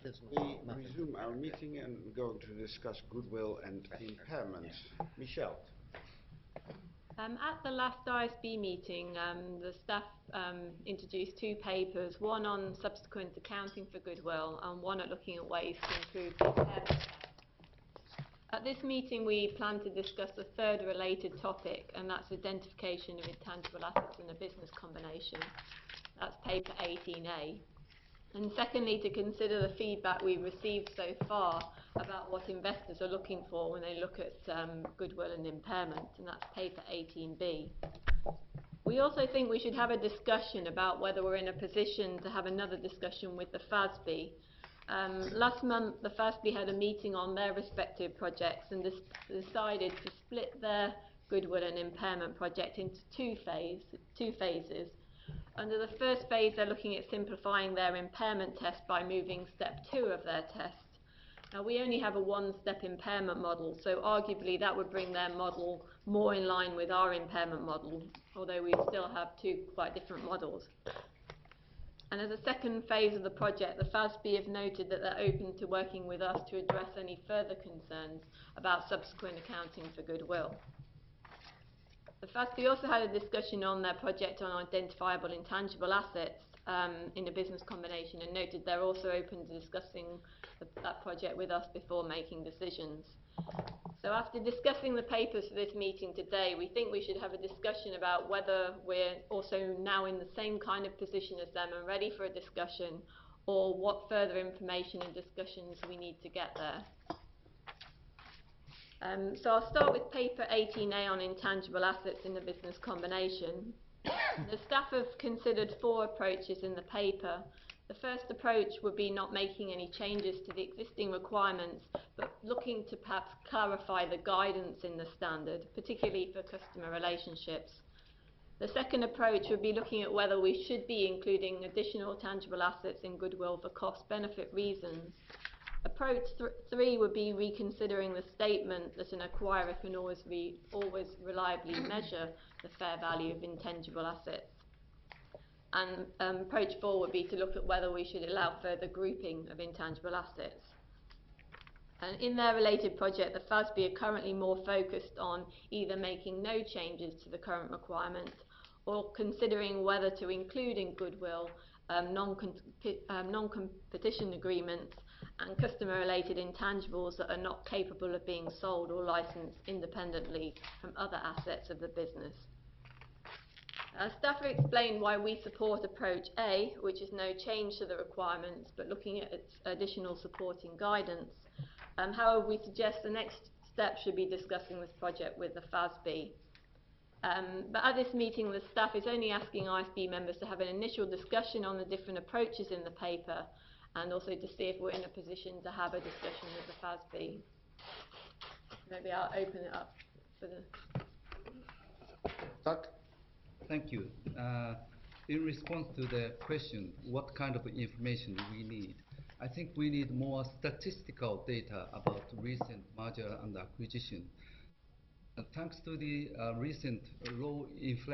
We resume our meeting and we're going to discuss goodwill and impairments. Michelle. At the last ISB meeting, the staff introduced two papers, one on subsequent accounting for goodwill and one at looking at ways to improve the impairment test. At this meeting, we plan to discuss a third related topic, and that's identification of intangible assets in a business combination. That's paper 18A. And secondly, to consider the feedback we've received so far about what investors are looking for when they look at goodwill and impairment, and that's paper 18B. We also think we should have a discussion about whether we're in a position to have another discussion with the FASB. Last month, the FASB had a meeting on their respective projects and decided to split their goodwill and impairment project into two phases. Under the first phase, they're looking at simplifying their impairment test by moving step 2 of their test. Now, we only have a one-step impairment model, so arguably that would bring their model more in line with our impairment model, although we still have two quite different models. And as a second phase of the project, the FASB have noted that they're open to working with us to address any further concerns about subsequent accounting for goodwill. The FASB also had a discussion on their project on identifiable intangible assets in a business combination and noted they're also open to discussing that project with us before making decisions. So after discussing the papers for this meeting today, we think we should have a discussion about whether we're also now in the same kind of position as them and ready for a discussion, or what further information and discussions we need to get there. So I'll start with paper 18A on intangible assets in the business combination. The staff have considered 4 approaches in the paper. The first approach would be not making any changes to the existing requirements, but looking to perhaps clarify the guidance in the standard, particularly for customer relationships. The second approach would be looking at whether we should be including additional tangible assets in goodwill for cost-benefit reasons. Approach 3 would be reconsidering the statement that an acquirer can always reliably measure the fair value of intangible assets. And approach 4 would be to look at whether we should allow further grouping of intangible assets. And in their related project, the FASB are currently more focused on either making no changes to the current requirement or considering whether to include in goodwill non-competition agreements and customer-related intangibles that are not capable of being sold or licensed independently from other assets of the business. Staff have explained why we support approach A, which is no change to the requirements, but looking at its additional supporting guidance. However, we suggest the next step should be discussing this project with the FASB. But at this meeting, the staff is only asking ISB members to have an initial discussion on the different approaches in the paper, and also to see if we're in a position to have a discussion with the FASB. Maybe I'll open it up for the... Doug? Thank you. In response to the question, what kind of information do we need? I think we need more statistical data about recent merger and acquisition. Thanks to the recent low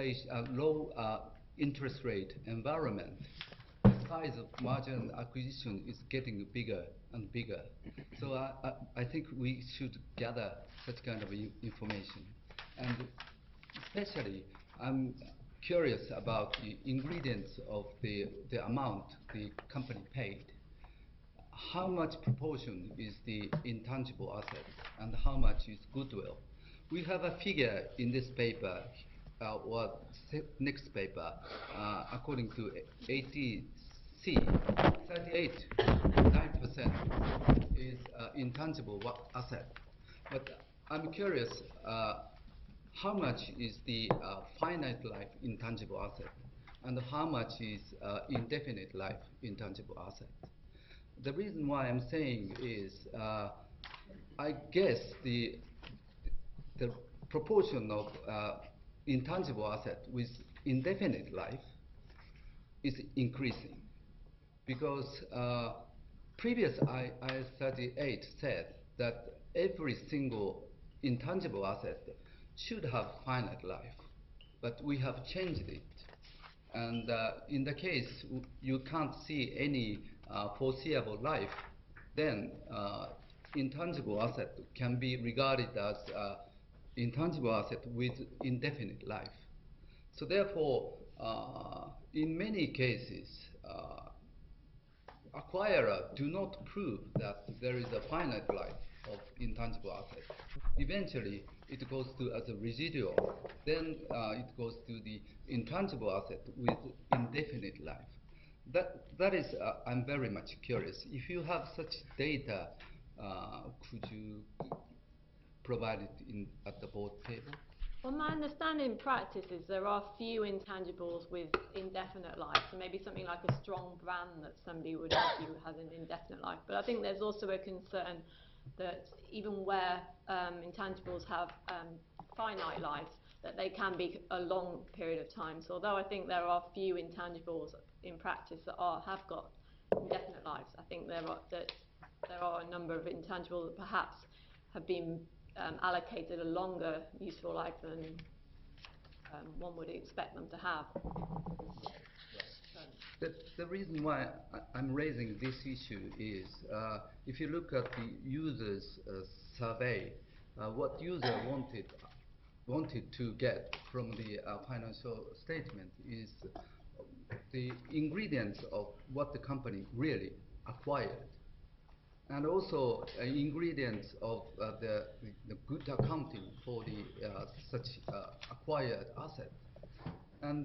interest rate environment, the size of merger and acquisition is getting bigger and bigger. So I think we should gather such kind of information. And especially, I'm curious about the ingredients of the amount the company paid. How much proportion is the intangible asset and how much is goodwill? We have a figure in this paper, or next paper, according to ATC, 38.9% is intangible asset. But I'm curious, how much is the finite life intangible asset, and how much is indefinite life intangible asset? The reason why I'm saying is, I guess the proportion of intangible asset with indefinite life is increasing, because previous IAS 38 said that every single intangible asset should have finite life, but we have changed it. And in the case you can't see any foreseeable life then intangible asset can be regarded as intangible asset with indefinite life. So therefore, in many cases, acquirer do not prove that there is a finite life of intangible asset. Eventually, it goes to as a residual. Then it goes to the intangible asset with indefinite life. That is, I'm very much curious. If you have such data, could you provide it at the board table? Well, my understanding in practice is there are few intangibles with indefinite life. So maybe something like a strong brand that somebody would argue has an indefinite life. But I think there's also a concern that even where intangibles have finite lives, that they can be a long period of time. So although I think there are few intangibles in practice that have got indefinite lives, I think there are a number of intangibles that perhaps have been allocated a longer useful life than one would expect them to have. The reason why I'm raising this issue is if you look at the users' survey, what user wanted to get from the financial statement is the ingredients of what the company really acquired, and also ingredients of the good accounting for the such acquired asset. And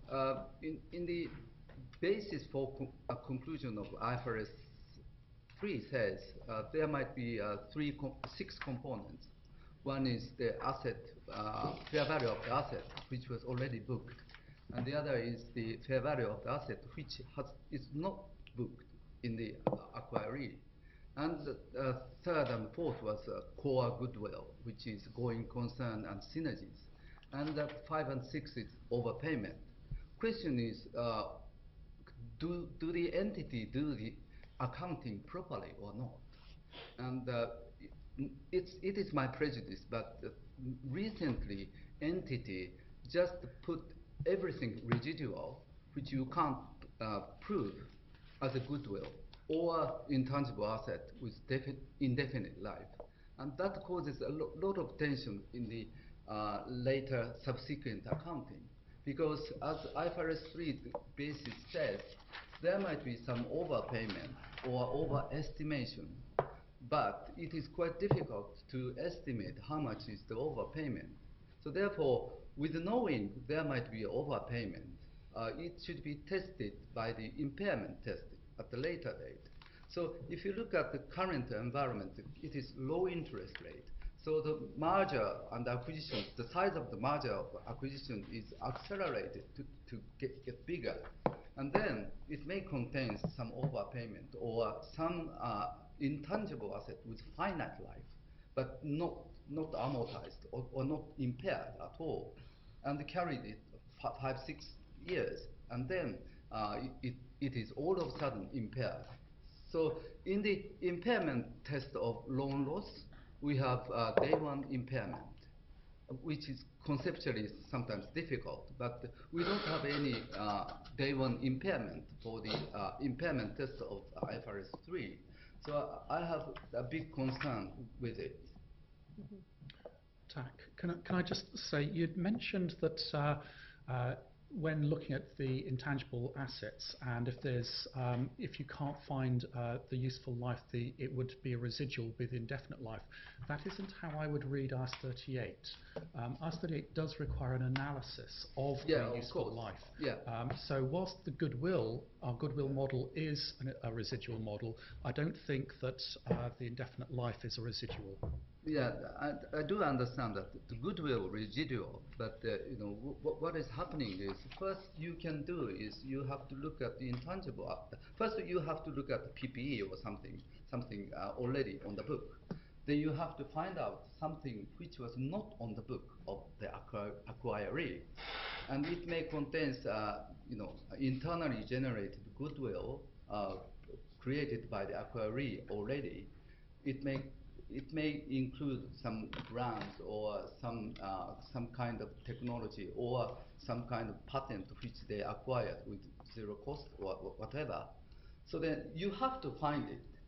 in the basis for a conclusion of IFRS 3 says there might be six components. One is the asset, fair value of the asset, which was already booked. And the other is the fair value of the asset, which is not booked in the acquiree. And the third and fourth was core goodwill, which is going concern and synergies. And that 5 and 6 is overpayment. Question is, do the entity do the accounting properly or not? And it is my prejudice, but recently entity just put everything residual, which you can't prove as a goodwill or intangible asset with indefinite life. And that causes a lot of tension in the later subsequent accounting. Because as IFRS 3 basis says, there might be some overpayment or overestimation, but it is quite difficult to estimate how much is the overpayment. So therefore, with knowing there might be overpayment, it should be tested by the impairment test at the later date. So if you look at the current environment, it is low interest rate. So the merger and acquisition, the size of the merger of acquisition is accelerated to get bigger. And then it may contain some overpayment or some intangible asset with finite life, but not amortized or not impaired at all, and carried it 5, 6 years, and then it is all of a sudden impaired. So in the impairment test of loan loss, we have day one impairment, which is conceptually sometimes difficult, but we don't have any day one impairment for the impairment test of IFRS 3. So I have a big concern with it. Tak, can I just say, you'd mentioned that when looking at the intangible assets, and if you can't find the useful life, it would be a residual with indefinite life. That isn't how I would read IAS 38. IAS 38 does require an analysis of the useful life. Yeah. So whilst our goodwill model is a residual model, I don't think that the indefinite life is a residual. Yeah, I do understand that the goodwill residual, but what is happening is, first you can do is you have to look at the intangible. First you have to look at the PPE or something already on the book. Then you have to find out something which was not on the book of the acquiree, and it may contain internally generated goodwill created by the acquiree already. It may include some brands or some kind of technology or some kind of patent which they acquired with zero cost or whatever. So then you have to find it.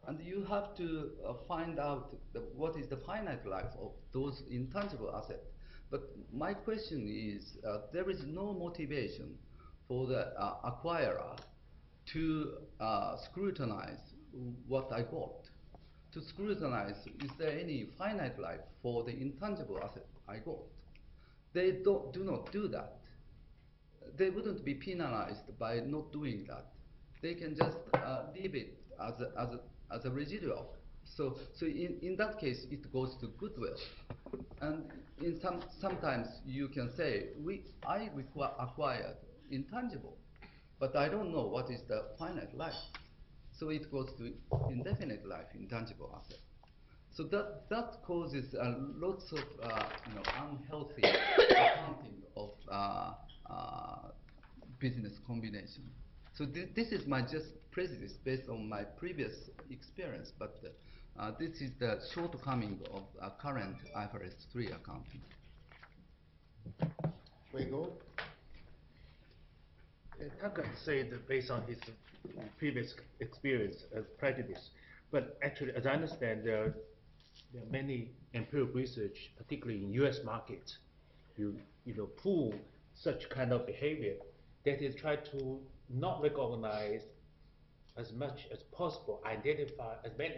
And you have to find out what is the finite life of those intangible assets. But my question is, there is no motivation for the acquirer to scrutinize what I got. To scrutinize, is there any finite life for the intangible asset I got? They do not do that. They wouldn't be penalized by not doing that. They can just leave it as a residual. So in that case, it goes to goodwill. And sometimes you can say, I acquired intangible, but I don't know what is the finite life. So it goes to indefinite life, intangible asset. So that causes lots of unhealthy accounting of business combination. So this is my just prejudice based on my previous experience, but this is the shortcoming of current IFRS 3 accounting. Weigel? Tucker said based on his previous experience as prejudice, but actually, as I understand, there are many empirical research, particularly in U.S. markets, prove such kind of behavior that is try to not recognize as much as possible, identified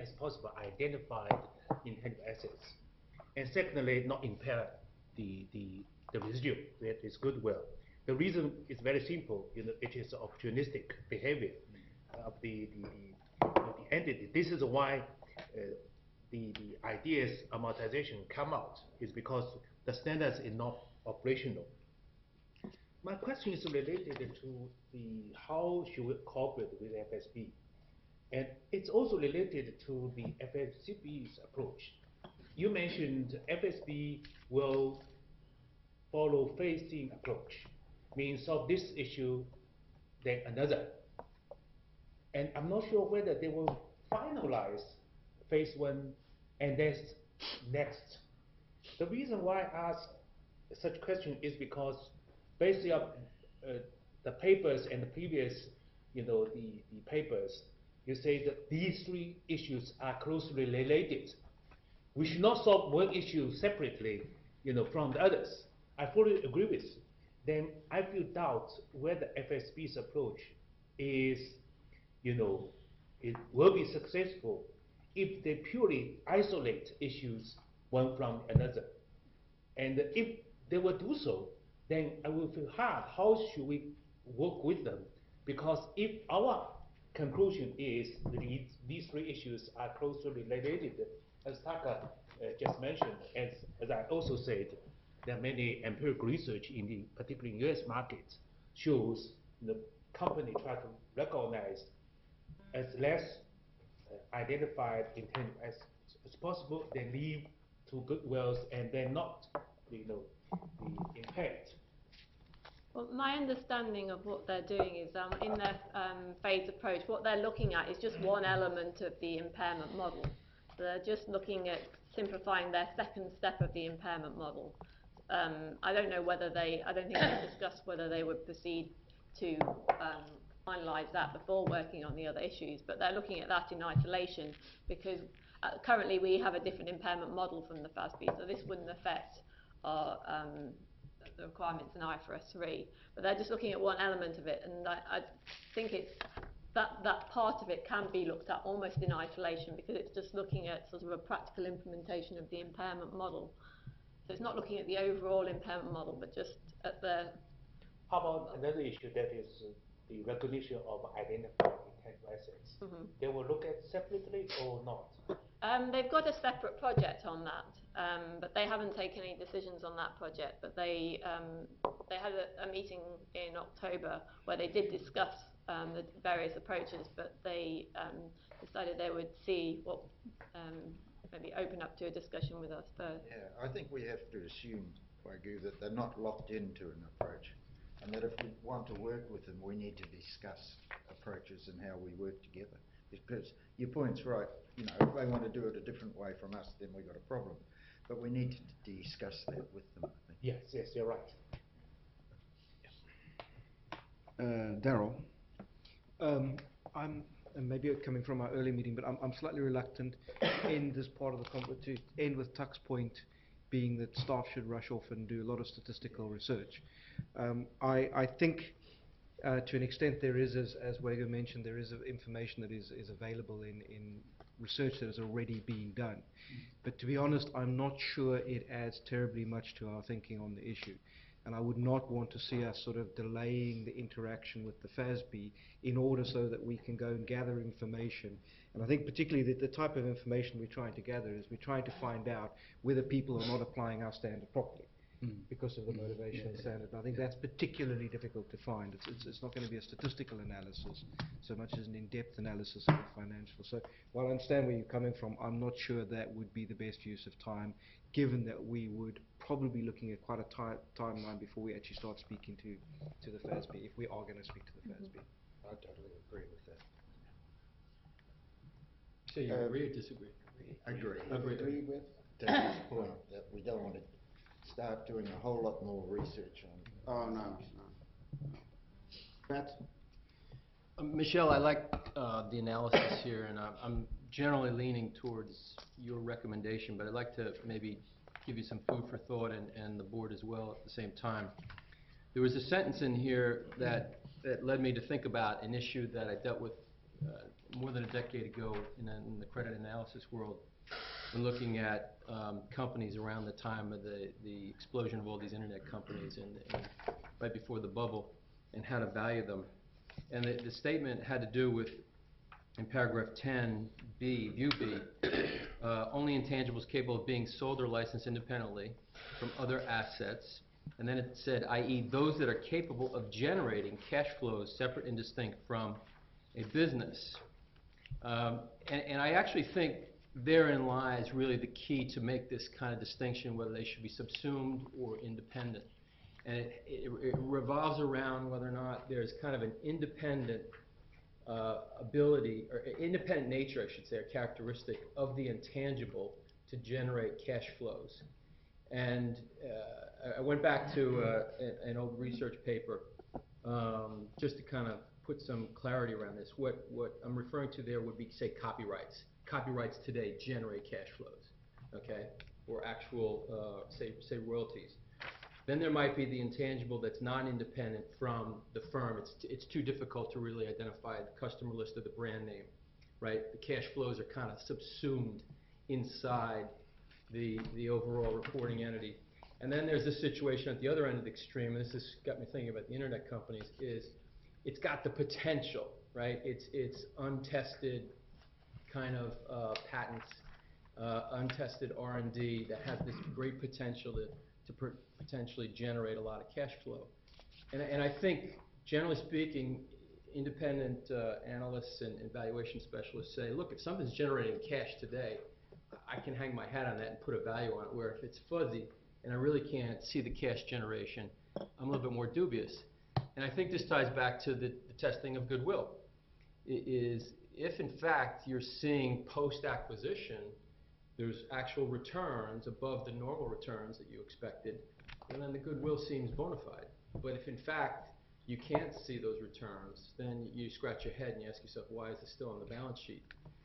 intangible assets, and secondly, not impair the residual, that is goodwill. The reason is very simple. It is opportunistic behavior of the entity. This is why the ideas amortization come out, is because the standards is not operational. My question is related to how should we cooperate with FSB, and it's also related to the FSCB's approach. You mentioned FSB will follow phasing approach, means solve this issue, then another. And I'm not sure whether they will finalize phase 1 and then next. The reason why I ask such question is because based on the papers and the previous, the papers, you say that these three issues are closely related. We should not solve one issue separately, from the others. I fully agree with you. Then I feel doubt whether FSB's approach is, it will be successful if they purely isolate issues one from another. And if they will do so, then I will feel hard. How should we work with them? Because if our conclusion is that these three issues are closely related, as Taka just mentioned, as I also said, there are many empirical research particularly in US markets, shows the company try to recognize as less identified intangible assets as possible, then leave to goodwills and then not, the impact. Well, my understanding of what they're doing is in their phased approach, what they're looking at is just one element of the impairment model. So they're just looking at simplifying their second step of the impairment model. I don't think they discussed whether they would proceed to finalise that before working on the other issues, but they're looking at that in isolation because currently we have a different impairment model from the FASB, so this wouldn't affect our the requirements in IFRS 3, but they're just looking at one element of it, and I think it's that part of it can be looked at almost in isolation because it's just looking at sort of a practical implementation of the impairment model. So it's not looking at the overall impairment model, but just at the... How about another issue that is the recognition of identified intangible assets? Mm-hmm. They will look at separately or not? They've got a separate project on that, but they haven't taken any decisions on that project. But they had a meeting in October where they did discuss the various approaches, but they decided they would see what maybe open up to a discussion with us first. Yeah, I think we have to assume, Wagyu, that they're not locked into an approach, and that if we want to work with them, we need to discuss approaches and how we work together. Because your point's right, if they want to do it a different way from us, then we've got a problem. But we need to discuss that with them, I think. Yes, you're right. Daryl? I'm and maybe coming from our early meeting, but I'm slightly reluctant to end this part of to end with Tuck's point being that staff should rush off and do a lot of statistical research. I think to an extent there is, as Wago mentioned, there is information that is available in research that is already being done. But to be honest, I'm not sure it adds terribly much to our thinking on the issue. And I would not want to see us sort of delaying the interaction with the FASB in order so that we can go and gather information. And I think particularly the type of information we're trying to gather is we're trying to find out whether people are not applying our standard properly because of the motivational standard. And I think that's particularly difficult to find. It's not going to be a statistical analysis so much as an in-depth analysis of the financial. So while I understand where you're coming from, I'm not sure that would be the best use of time, given that we would probably be looking at quite a tight timeline before we actually start speaking to the FASB, if we are going to speak to the FASB. I totally agree with that. So you agree or disagree? Agree. Agree. With David's point that we don't want to start doing a whole lot more research on. Oh, no. Matt? Michelle, I like the analysis here, and I'm generally leaning towards your recommendation, but I'd like to maybe give you some food for thought and the board as well at the same time. There was a sentence in here that led me to think about an issue that I dealt with more than a decade ago in the credit analysis world, when looking at companies around the time of the explosion of all these internet companies and right before the bubble, and how to value them. And the statement had to do with, in paragraph 10B, view B, only intangibles capable of being sold or licensed independently from other assets. And then it said, i.e., those that are capable of generating cash flows separate and distinct from a business. And I actually think therein lies really the key to make this kind of distinction, whether they should be subsumed or independent. And it revolves around whether or not there's kind of an independent ability, or independent nature, I should say, or characteristic of the intangible to generate cash flows. And I went back to an old research paper just to kind of put some clarity around this. What I'm referring to there would be, say, copyrights. Copyrights today generate cash flows, okay, or actual, say royalties. Then there might be the intangible that's non-independent from the firm. It's too difficult to really identify the customer list or the brand name, right? The cash flows are kind of subsumed inside the overall reporting entity. And then there's this situation at the other end of the extreme, and this has got me thinking about the internet companies, is it's got the potential, right? It's untested kind of patents, untested R&D that has this great potential to potentially generate a lot of cash flow. And I think, generally speaking, independent analysts and valuation specialists say, look, if something's generating cash today, I can hang my hat on that and put a value on it, where if it's fuzzy and I really can't see the cash generation, I'm a little bit more dubious. And I think this ties back to the testing of goodwill. Is if, in fact, you're seeing post-acquisition, there's actual returns above the normal returns that you expected, and then the goodwill seems bona fide. But if, in fact, you can't see those returns, then you scratch your head and you ask yourself, why is it still on the balance sheet?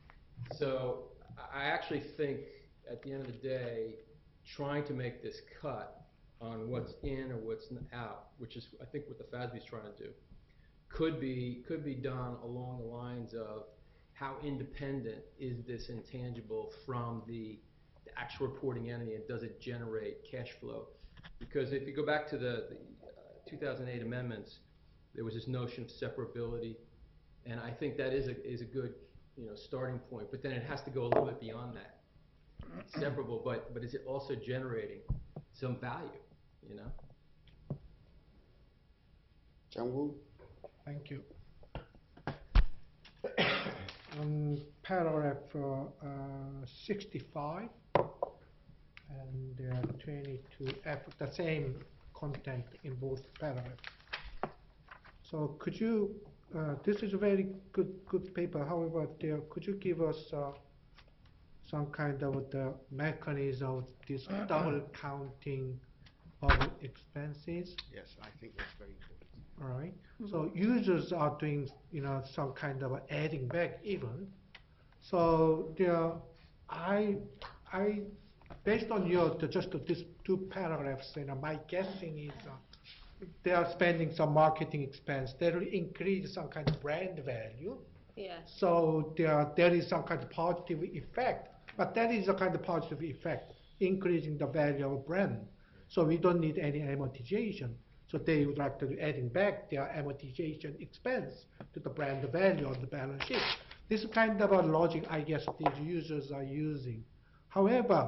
So I actually think, at the end of the day, trying to make this cut on what's in or what's out, which is, I think, what the FASB is trying to do, could be done along the lines of how independent is this intangible from the actual reporting entity, and does it generate cash flow? Because if you go back to the 2008 amendments, there was this notion of separability, and I think that is a good starting point. But then it has to go a little bit beyond that. It's separable, but is it also generating some value? Jang-woo? Thank you. Paragraph 65 and 22F, the same content in both paragraphs. So could you, this is a very good paper, however, could you give us some kind of the mechanism of this double counting of expenses? Yes, I think that's very important. all right? So users are doing, some kind of adding back even. So based on these two paragraphs, my guessing is they are spending some marketing expense. They will increase some kind of brand value. Yeah. So there is some kind of positive effect, but that is a kind of positive effect, increasing the value of brand. So we don't need any amortization. So they would like to adding back their amortization expense to the brand value of the balance sheet. This kind of a logic, I guess, these users are using. However,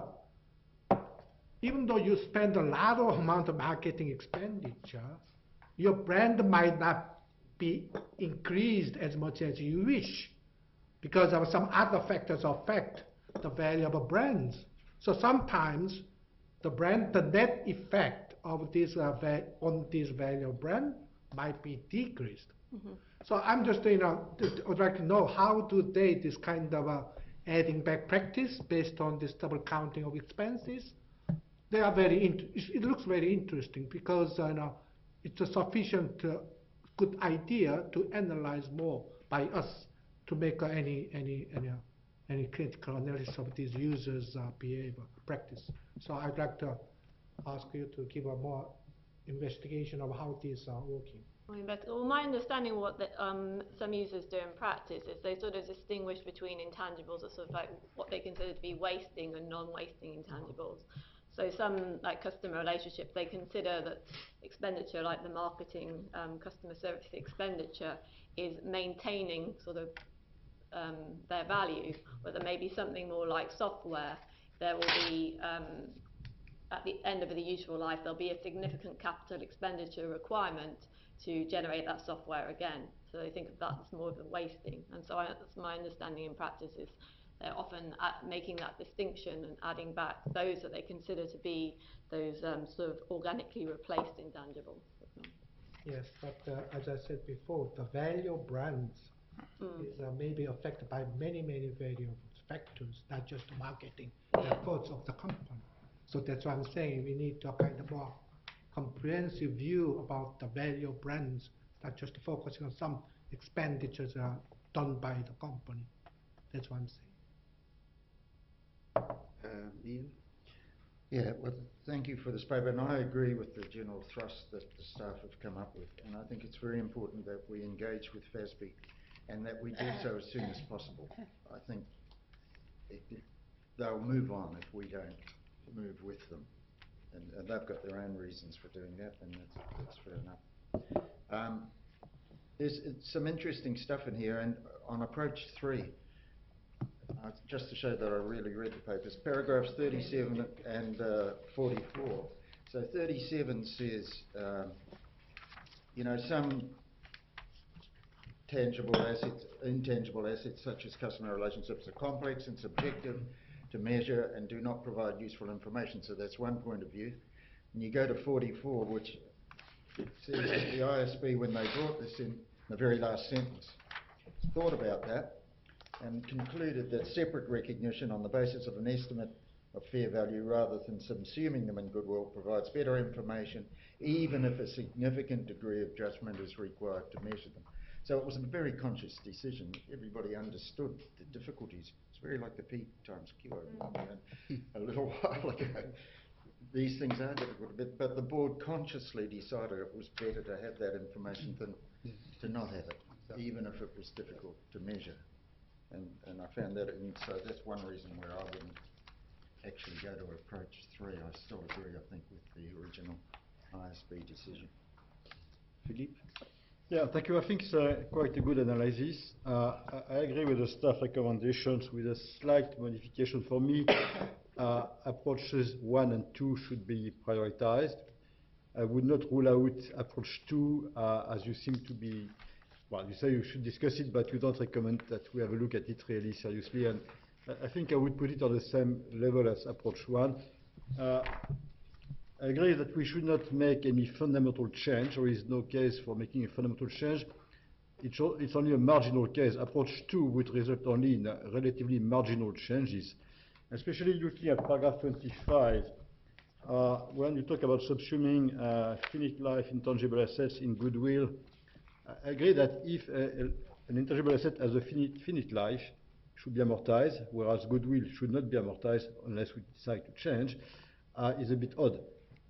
even though you spend a lot of amount of marketing expenditure, your brand might not be increased as much as you wish because of some other factors affect the value of brands. So sometimes the net effect of this on this value of brand might be decreased. So I'm just would like to know how do they this kind of adding back practice based on this double counting of expenses. They are it looks very interesting because it's a sufficient good idea to analyze more by us to make any critical analysis of these users' behavior practice. So I'd like to ask you to give a more investigation of how these are working. Well, my understanding of what some users do in practice is they sort of distinguish between intangibles, or sort of like what they consider to be wasting and non-wasting intangibles. So some like customer relationships, they consider that expenditure like the marketing, customer service expenditure is maintaining sort of their value, but there may be something more like software. There will be, at the end of the useful life, there'll be a significant capital expenditure requirement to generate that software again. So they think of that as more of the wasting. And so that's my understanding in practice is they're often making that distinction and adding back those that they consider to be those sort of organically replaced intangibles. Yes, but as I said before, the value of brands is maybe affected by many various factors, not just the marketing efforts of the company. So that's why I'm saying we need to kind of more comprehensive view about the value of brands, not just focusing on some expenditures done by the company. That's what I'm saying. Ian? Yeah, well, thank you for this paper, and I agree with the general thrust that the staff have come up with, and I think it's very important that we engage with FASB and that we do so as soon as possible. I think they'll move on if we don't move with them, and they've got their own reasons for doing that, and that's fair enough. There's some interesting stuff in here, and on approach 3, just to show that I really read the papers, paragraphs 37 and 44. So 37 says, some tangible assets, intangible assets such as customer relationships are complex and subjective to measure and do not provide useful information. So that's one point of view. And you go to 44, which it says that the ISB, when they brought this in the very last sentence, thought about that and concluded that separate recognition on the basis of an estimate of fair value rather than subsuming them in goodwill provides better information, even if a significant degree of judgment is required to measure them. So it was a very conscious decision. Everybody understood the difficulties. It's very like the P times Q a little while ago. These things are difficult, but the board consciously decided it was better to have that information than to not have it, even if it was difficult to measure. And I found that, and so that's one reason where I wouldn't actually go to approach 3. I still agree, I think, with the original ISB decision. Philippe? Yeah, thank you. I think it's quite a good analysis. I agree with the staff recommendations with a slight modification. For me, approaches 1 and 2 should be prioritized. I would not rule out approach 2 as you seem to be, well, you say you should discuss it, but you don't recommend that we have a look at it really seriously. And I think I would put it on the same level as approach 1. I agree that we should not make any fundamental change. There is no case for making a fundamental change. It's only a marginal case. Approach 2 would result only in relatively marginal changes, especially looking at paragraph 25. when you talk about subsuming finite life intangible assets in goodwill, I agree that if an intangible asset has a finite life, it should be amortized, whereas goodwill should not be amortized unless we decide to change, is a bit odd.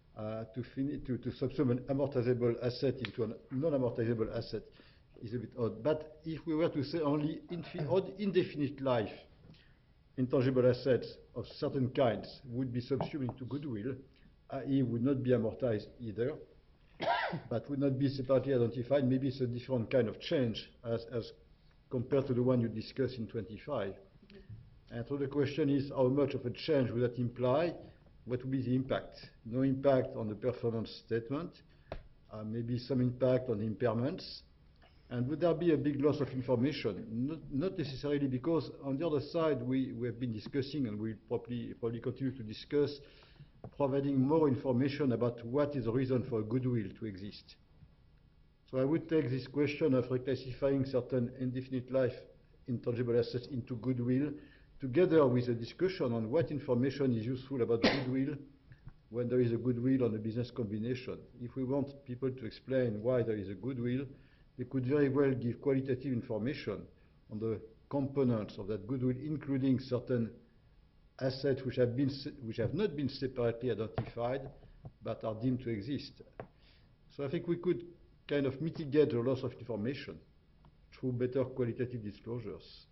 To subsume an amortizable asset into a non-amortizable asset is a bit odd. But if we were to say only indefinite life intangible assets of certain kinds would be subsumed into goodwill, i.e. would not be amortized either, but would not be separately identified, maybe it's a different kind of change as compared to the one you discussed in 25. And so the question is, how much of a change would that imply? What would be the impact? No impact on the performance statement, maybe some impact on the impairments. And would there be a big loss of information? Not necessarily, because on the other side, we have been discussing, and we'll probably continue to discuss, providing more information about what is the reason for goodwill to exist. So I would take this question of reclassifying certain indefinite life intangible assets into goodwill, together with a discussion on what information is useful about goodwill when there is a goodwill on a business combination. If we want people to explain why there is a goodwill, they could very well give qualitative information on the components of that goodwill, including certain assets which have not been separately identified but are deemed to exist. So I think we could kind of mitigate the loss of information through better qualitative disclosures.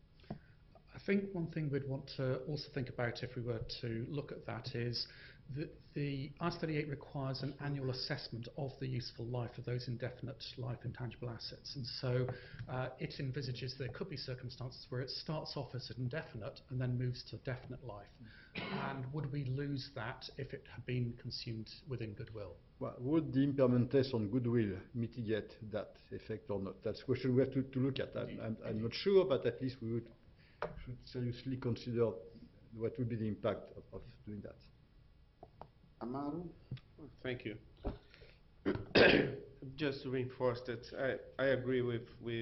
I think one thing we'd want to also think about if we were to look at that is that the IAS38 requires an annual assessment of the useful life of those indefinite life intangible assets. And so it envisages there could be circumstances where it starts off as indefinite and then moves to definite life. And would we lose that if it had been consumed within goodwill? Well, would the impairment test on goodwill mitigate that effect or not? That's a question we have to look at. I'm not sure, but at least we should seriously consider what would be the impact of doing that. Amaru? Thank you. Just to reinforce that, I agree with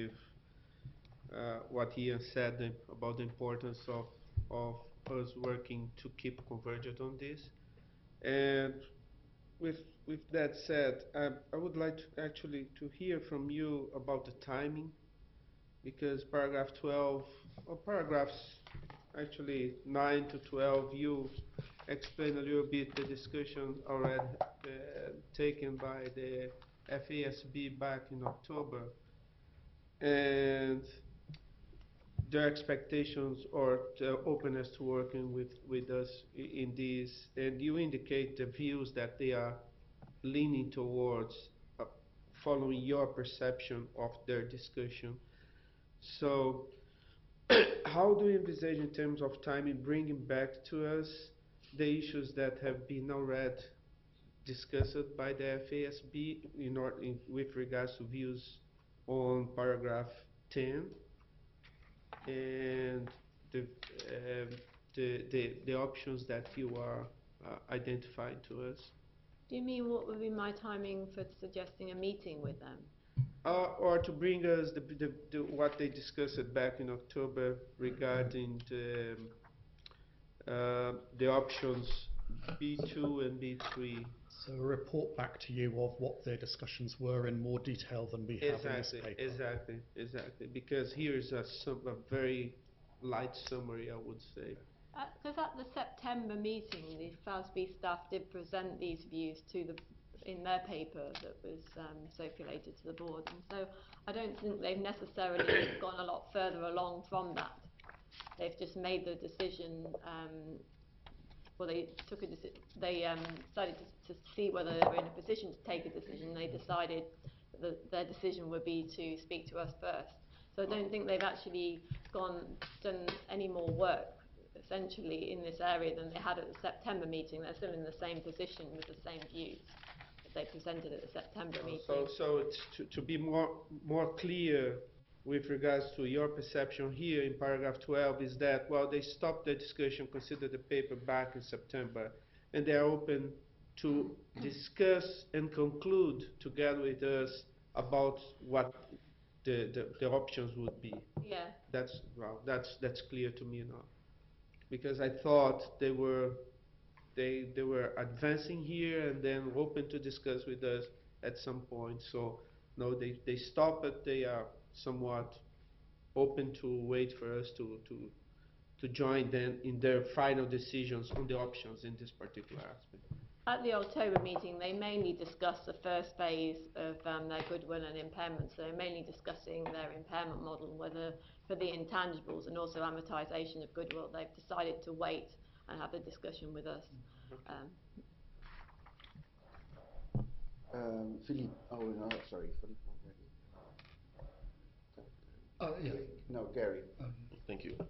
what Ian said about the importance of us working to keep convergent on this. And with that said, I would like to hear from you about the timing, because paragraph 12, or paragraphs actually 9 to 12, you explain a little bit the discussion already taken by the FASB back in October, and their expectations or the openness to working with us in this, and you indicate the views that they are leaning towards following your perception of their discussion. So how do you envisage in terms of timing bringing back to us the issues that have been already discussed by the FASB with regards to views on paragraph 10 and the options that you are identifying to us? Do you mean what would be my timing for suggesting a meeting with them? Or to bring us what they discussed back in October regarding the options B2 and B3. So a report back to you of what their discussions were in more detail than we have in this paper. Exactly. Because here is a very light summary, I would say. Because at the September meeting, the FASB staff did present these views in their paper that was circulated to the board, and so I don't think they've necessarily gone a lot further along from that. They've just made the decision. Well, they took they decided to see whether they were in a position to take a decision. They decided that their decision would be to speak to us first. So I don't think they've actually done any more work essentially in this area than they had at the September meeting. They're still in the same position with the same views that they presented at the September meeting. So it's to be more clear with regards to your perception here in paragraph 12 is that, well, they stopped the discussion, considered the paper back in September, and they're open to discuss and conclude together with us about what the options would be. Yeah. That's clear to me now, because I thought they were they were advancing here and then open to discuss with us at some point. So no, they stop, but they are somewhat open to wait for us to join them in their final decisions on the options in this particular aspect. At the October meeting, they mainly discussed the first phase of their goodwill and impairment. So they're mainly discussing their impairment model, whether for the intangibles and also amortization of goodwill, they've decided to wait and have a discussion with us. Philippe, oh no, sorry, Philippe already. Yeah. No, Gary. Thank you.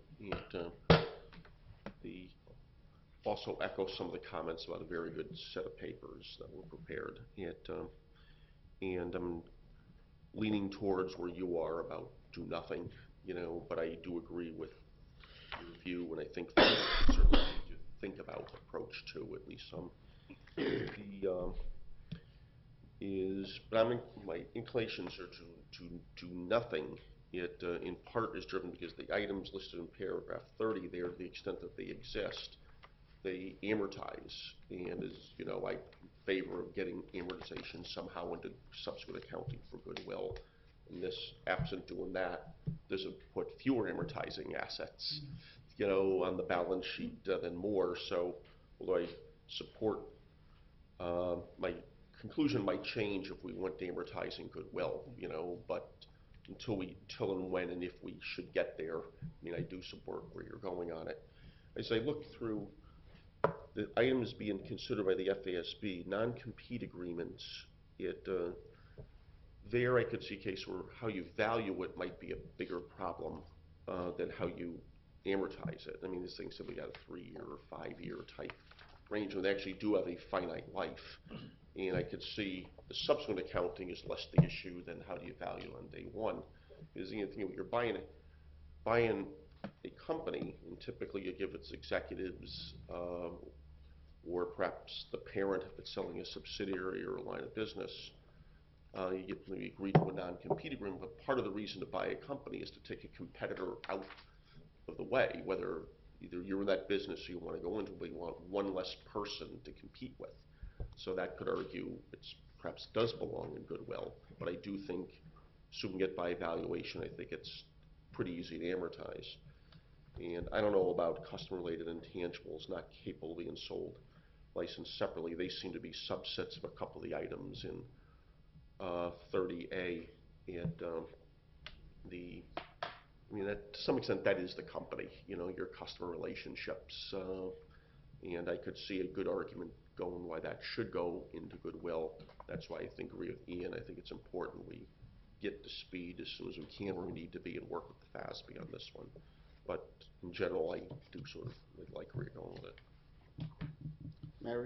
And also echo some of the comments about a very good set of papers that were prepared. And I'm leaning towards where you are about do nothing, but I do agree with your view, and I think that certainly need to think about approach too, at least some. But my inclinations are to do nothing. It in part is driven because the items listed in paragraph 30 there, to the extent that they exist, they amortize, and I favor of getting amortization somehow into subsequent accounting for goodwill. And this, absent doing that, this would put fewer amortizing assets, on the balance sheet than more. So, although I support, my conclusion might change if we went to amortizing goodwill, but until and when and if we should get there, I do support where you're going on it. As I look through the items being considered by the FASB, non-compete agreements, there I could see a case where how you value it might be a bigger problem than how you amortize it. These things simply got a 3-year or 5-year type range, where they actually do have a finite life. And I could see the subsequent accounting is less the issue than how do you value on day one. Because you're buying a company, and typically you give its executives, or perhaps the parent if it's selling a subsidiary or a line of business, you maybe agree to a non-compete agreement. But part of the reason to buy a company is to take a competitor out of the way, whether either you're in that business or you want to go into it, but you want one less person to compete with. So that could argue it perhaps does belong in goodwill, but I do think, assuming it by valuation, I think it's pretty easy to amortize. And I don't know about customer-related intangibles not capable of being sold licensed separately. They seem to be subsets of a couple of the items in 30A, and that, to some extent, that is the company, your customer relationships, and I could see a good argument going why that should go into goodwill. That's why I agree with Ian. I think it's important we get to speed as soon as we can, where we need to be, and work with the FASB on this one. But in general, I do sort of like where you're going with it. Mary?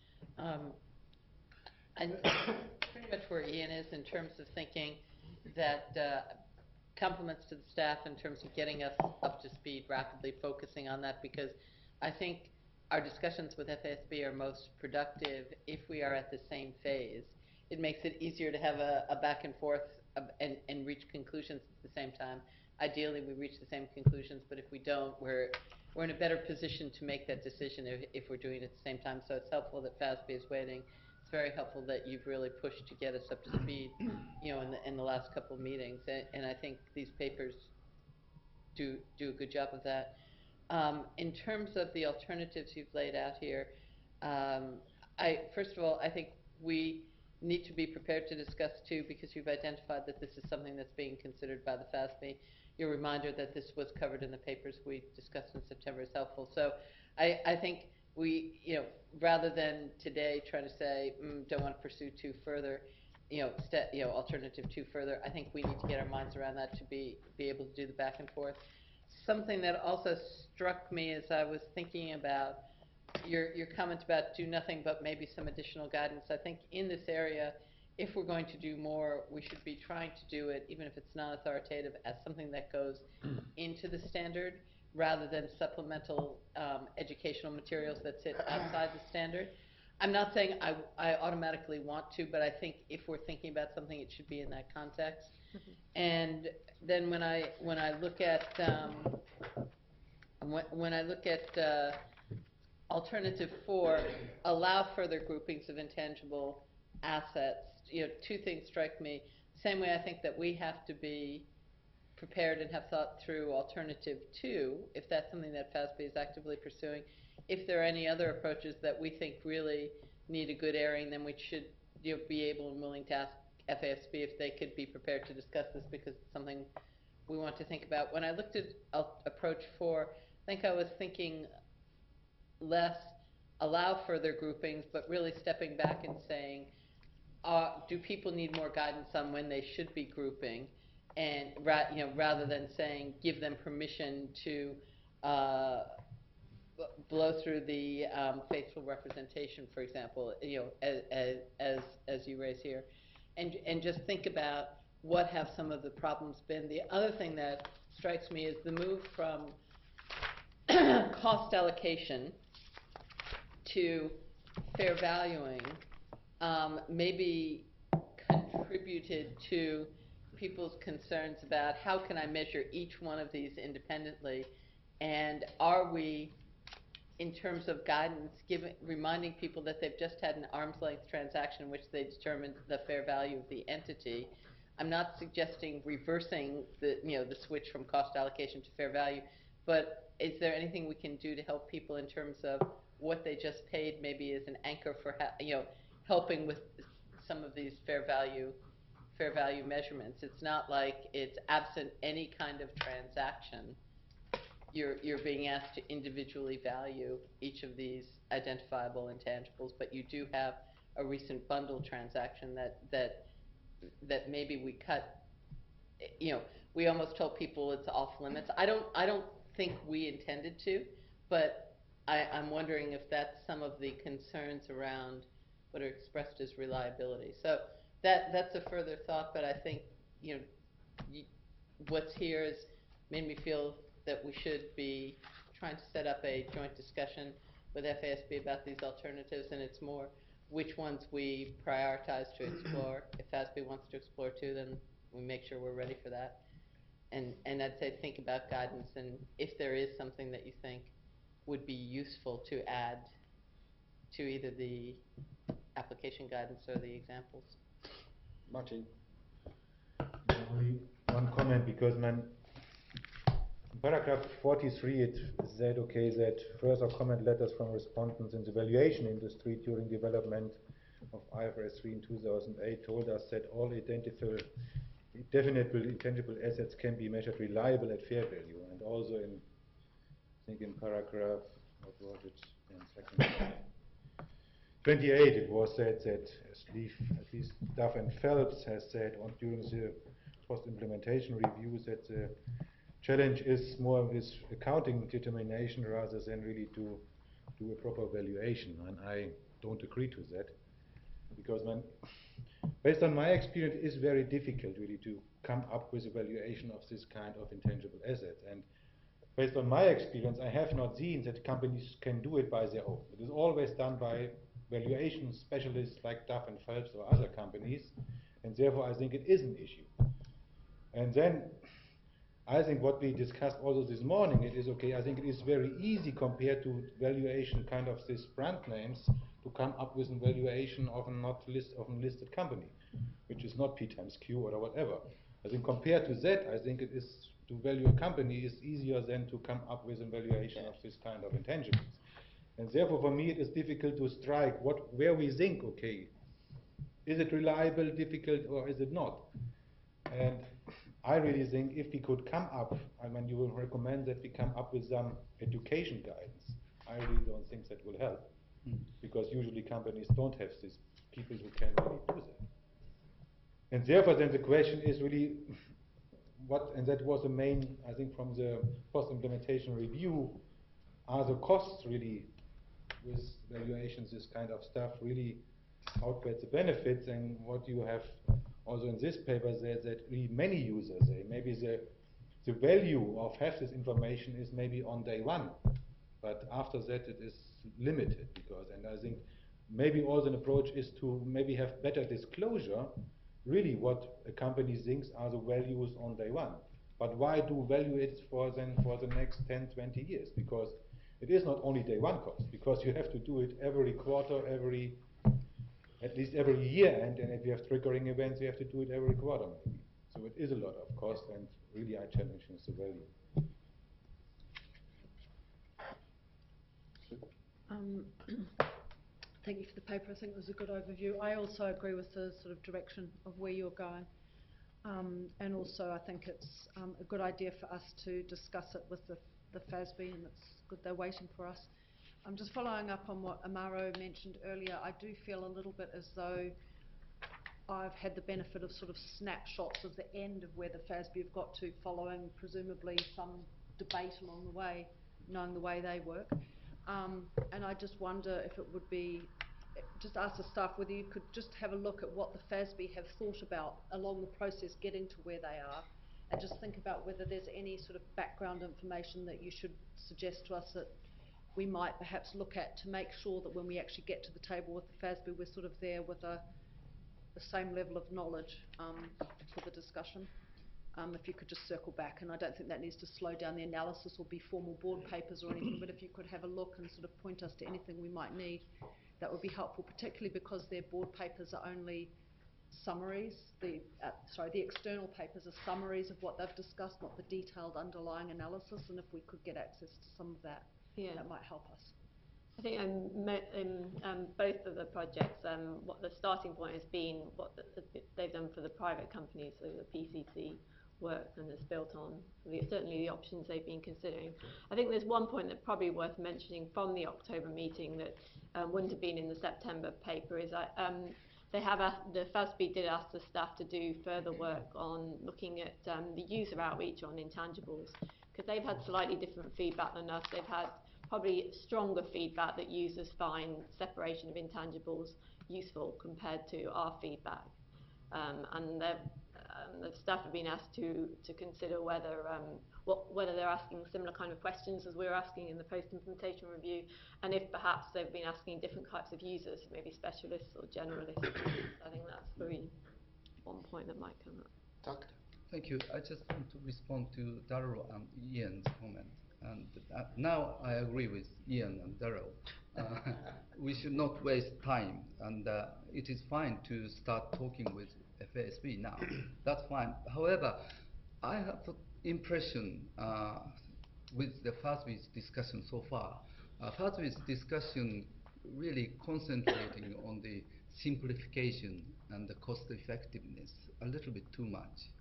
I'm pretty much where Ian is in terms of thinking that compliments to the staff in terms of getting us up to speed rapidly, focusing on that, because I think our discussions with FASB are most productive if we are at the same phase. It makes it easier to have a back and forth and reach conclusions at the same time. Ideally, we reach the same conclusions, but if we don't, we're in a better position to make that decision if we're doing it at the same time. So it's helpful that FASB is waiting. It's very helpful that you've really pushed to get us up to speed, in the last couple of meetings. And I think these papers do a good job of that. In terms of the alternatives you've laid out here, first of all, I think we need to be prepared to discuss too, because you've identified that this is something that's being considered by the FASB. Your reminder that this was covered in the papers we discussed in September is helpful. So I think we, rather than today try to say, don't want to pursue two further, alternative two further, I think we need to get our minds around that to be able to do the back and forth. Something that also struck me as I was thinking about your comment about do nothing but maybe some additional guidance. I think in this area, if we're going to do more, we should be trying to do it, even if it's non-authoritative, as something that goes into the standard rather than supplemental educational materials that sit outside the standard. I'm not saying I automatically want to, but I think if we're thinking about something, it should be in that context. And then when I look at alternative 4, allow further groupings of intangible assets. You know, two things strike me. Same way I think that we have to be prepared and have thought through alternative 2, if that's something that FASB is actively pursuing. If there are any other approaches that we think really need a good airing, then we should, you know, be able and willing to ask FASB if they could be prepared to discuss this, because it's something we want to think about. When I looked at approach 4, I think I was thinking less allow further groupings, but really stepping back and saying, do people need more guidance on when they should be grouping, and you know, rather than saying give them permission to blow through the faithful representation, for example, you know, as you raise here, and just think about what have some of the problems been. The other thing that strikes me is the move from cost allocation to fair valuing maybe contributed to people's concerns about how can I measure each one of these independently, and are we, in terms of guidance, reminding people that they've just had an arm's length transaction in which they determined the fair value of the entity. I'm not suggesting reversing the, you know, the switch from cost allocation to fair value, but is there anything we can do to help people in terms of what they just paid, maybe as an anchor for you know, helping with some of these fair value measurements? It's not like it's absent any kind of transaction. You're being asked to individually value each of these identifiable intangibles, but you do have a recent bundle transaction that maybe we cut. You know, we almost told people it's off limits. I don't think we intended to, but I'm wondering if that's some of the concerns around what are expressed as reliability. So that's a further thought, but I think, you know, what's here has made me feel that we should be trying to set up a joint discussion with FASB about these alternatives, and it's more which ones we prioritize to explore. If FASB wants to explore 2, then we make sure we're ready for that. And I'd say think about guidance, and if there is something that you think would be useful to add to either the application guidance or the examples. Martin. Only one comment, because in paragraph 43 it said, okay, that further comment letters from respondents in the valuation industry during development of IFRS 3 in 2008 told us that all definitely intangible assets can be measured reliable at fair value. And also in, I think in paragraph, what was it, in second 28, it was said that at least Duff and Phelps has said during the post-implementation reviews that the challenge is more with accounting determination rather than really to do a proper valuation. And I don't agree to that, because based on my experience, it is very difficult really to come up with a valuation of this kind of intangible asset. And based on my experience, I have not seen that companies can do it by their own. It is always done by valuation specialists like Duff and Phelps or other companies, and therefore I think it is an issue. And then I think what we discussed also this morning, it is okay, I think it is very easy compared to valuation kind of these brand names to come up with a valuation of a listed company, which is not P times Q or whatever. I think compared to that, I think it is to value a company is easier than to come up with a valuation of this kind of intangibles. And therefore, for me, it is difficult to strike where we think, okay, is it reliable, difficult, or is it not? And I really think if we could come up, I mean, you will recommend that we come up with some education guidance. I really don't think that will help, because usually companies don't have these people who can really do that. And therefore, then the question is really and that was the main, I think, from the post-implementation review, are the costs really with valuations, this kind of stuff, really outweigh the benefits? And what you have also in this paper says that really many users say maybe the value of have this information is maybe on day one, but after that it is limited, and I think maybe also an approach is to maybe have better disclosure, really what a company thinks are the values on day one. But why do value it for the next 10, 20 years? Because It is not only day one cost, because you have to do it every quarter, at least every year, and if you have triggering events, you have to do it every quarter maybe. So it is a lot of cost, and really our challenge is the value. Thank you for the paper. I think it was a good overview. I also agree with the sort of direction of where you're going. And also I think it's a good idea for us to discuss it with the FASB, and it's good they're waiting for us. I'm just following up on what Amaro mentioned earlier. I do feel a little bit as though I've had the benefit of sort of snapshots of the end of where the FASB have got to, following presumably some debate along the way, knowing the way they work. And I just wonder if it would be, just ask the staff whether you could just have a look at what the FASB have thought about along the process getting to where they are, and just think about whether there's any sort of background information that you should suggest to us that we might perhaps look at to make sure that when we actually get to the table with the FASB, we're sort of there with the same level of knowledge for the discussion. If you could just circle back, and I don't think that needs to slow down the analysis or be formal board papers or anything, but if you could have a look and sort of point us to anything we might need, that would be helpful, particularly because their board papers are only summaries. The external papers are summaries of what they've discussed, not the detailed underlying analysis, and if we could get access to some of that, that might help us. I think in both of the projects, what the starting point has been, what they've done for the private companies, so the PCC work, and it's built on certainly the options they've been considering. I think there's one point that's probably worth mentioning from the October meeting that wouldn't have been in the September paper, is that the FASB did ask the staff to do further work on looking at the user outreach on intangibles, because they've had slightly different feedback than us. They've had probably stronger feedback that users find separation of intangibles useful compared to our feedback. And the staff have been asked to consider whether they're asking similar kind of questions as we're asking in the post-implementation review, and if perhaps they've been asking different types of users, maybe specialists or generalists. I think that's probably one point that might come up. Thank you. I just want to respond to Darrell and Ian's comment. And now I agree with Ian and Darrell. We should not waste time, and it is fine to start talking with FASB now. That's fine. However, I have the impression with the FASB's discussion so far, FASB's discussion really concentrating on the simplification and the cost effectiveness a little bit too much.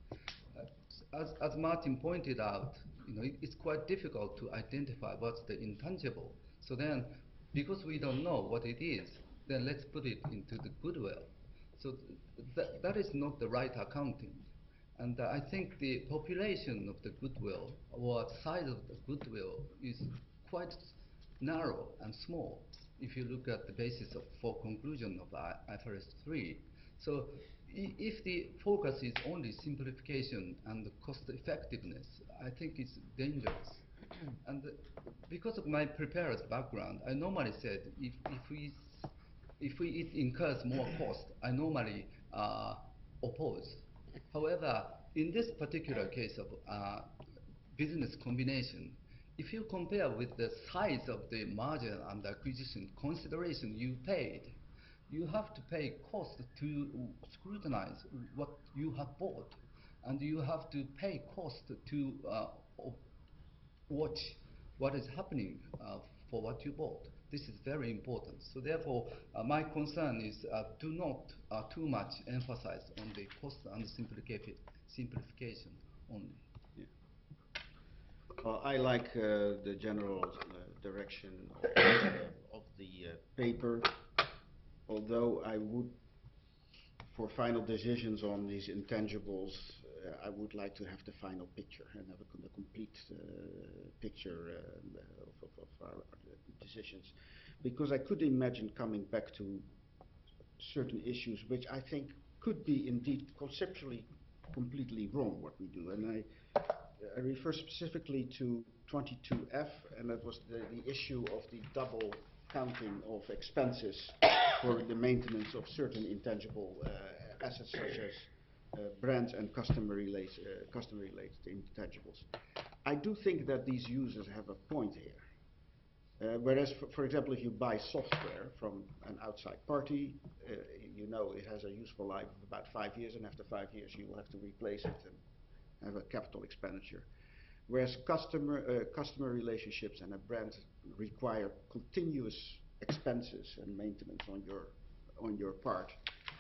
As Martin pointed out, it's quite difficult to identify what's the intangible. So then, because we don't know what it is, then let's put it into the goodwill. So that is not the right accounting. And I think the population of the goodwill, or size of the goodwill, is quite narrow and small if you look at the basis for conclusion of IFRS 3. So if the focus is only simplification and the cost effectiveness, I think it's dangerous. And because of my preparer's background, I normally said if it incurs more cost, I normally oppose. However, in this particular case of business combination, if you compare with the size of the merger and acquisition consideration you paid, you have to pay cost to scrutinize what you have bought, and you have to pay cost to watch what is happening for what you bought. This is very important. So therefore, my concern is do not too much emphasize on the cost and simplification only. Yeah. Well, I like the general direction of the paper, although I would, for final decisions on these intangibles, I would like to have the final picture and have a complete picture of our decisions, because I could imagine coming back to certain issues which I think could be indeed conceptually completely wrong what we do. And I refer specifically to 22F, and that was the issue of the double counting of expenses for the maintenance of certain intangible assets such as brand and customer-related intangibles. I do think that these users have a point here. Whereas, for example, if you buy software from an outside party, you know it has a useful life of about 5 years, and after 5 years you will have to replace it and have a capital expenditure. Whereas customer relationships and a brand require continuous expenses and maintenance on your part.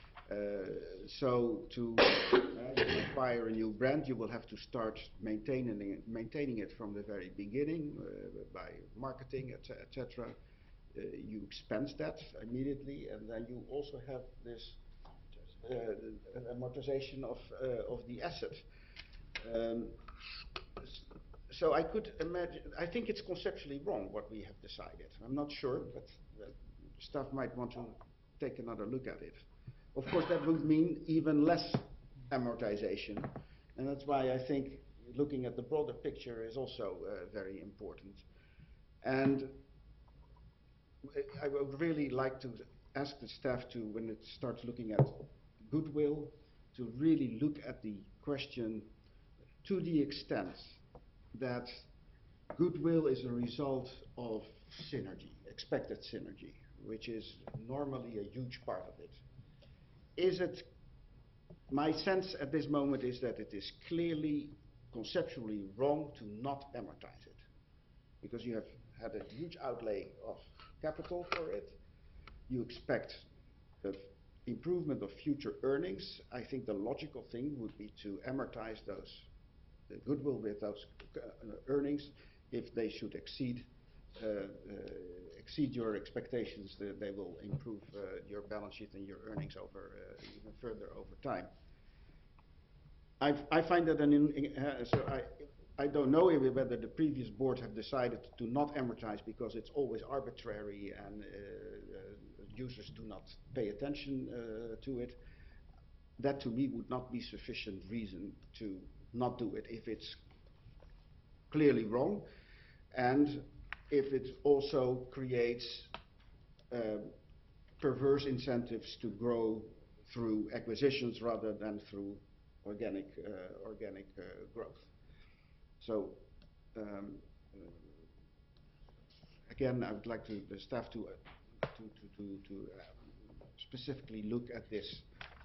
So to acquire a new brand, you will have to start maintaining it from the very beginning by marketing, etc. You expense that immediately, and then you also have this amortization of the asset. So I could imagine. I think it's conceptually wrong what we have decided. I'm not sure, but staff might want to take another look at it. Of course, that would mean even less amortization, and that's why I think looking at the broader picture is also very important. And I would really like to ask the staff to, when it starts looking at goodwill, to really look at the question to the extent that goodwill is a result of synergy, expected synergy, which is normally a huge part of it. Is it, my sense at this moment is that it is clearly conceptually wrong to not amortize it, because you have had a huge outlay of capital for it. You expect the improvement of future earnings. I think the logical thing would be to amortize the goodwill with those earnings. If they should exceed your expectations, they will improve your balance sheet and your earnings over even further over time. I find that I don't know whether the previous board have decided to not amortize because it's always arbitrary and users do not pay attention to it. That to me would not be sufficient reason to not do it if it's clearly wrong, and if it also creates perverse incentives to grow through acquisitions rather than through organic growth. So again, I would like the staff to specifically look at this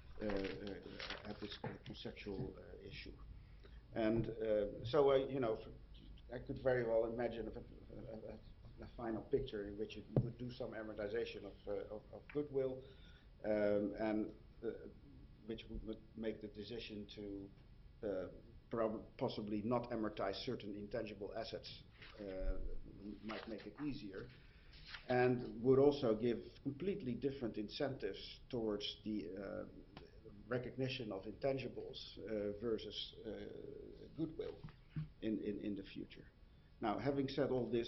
conceptual issue. And so I could very well imagine a final picture in which you would do some amortization of goodwill, and which would make the decision to possibly not amortize certain intangible assets might make it easier, and would also give completely different incentives towards the recognition of intangibles versus goodwill in the future. Now, having said all this,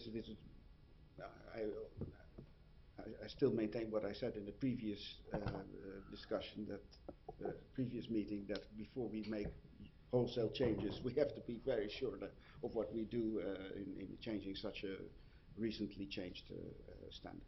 I still maintain what I said in the previous discussion, that previous meeting, that before we make wholesale changes, we have to be very sure of what we do in changing such a recently changed standard.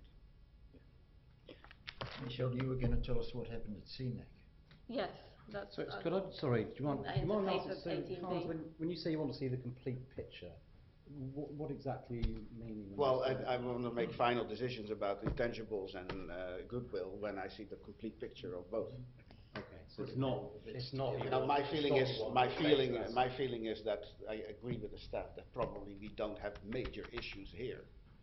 Michelle, you were going to tell us what happened at CNAC. Yes, that's. So, sorry, do you mind Interface of so, 18B. when you say you want to see the complete picture, what exactly are you meaning? Well, I want to make final decisions about intangibles and goodwill when I see the complete picture of both. Okay, so it's not. You know, my feeling is that I agree with the staff that probably we don't have major issues here,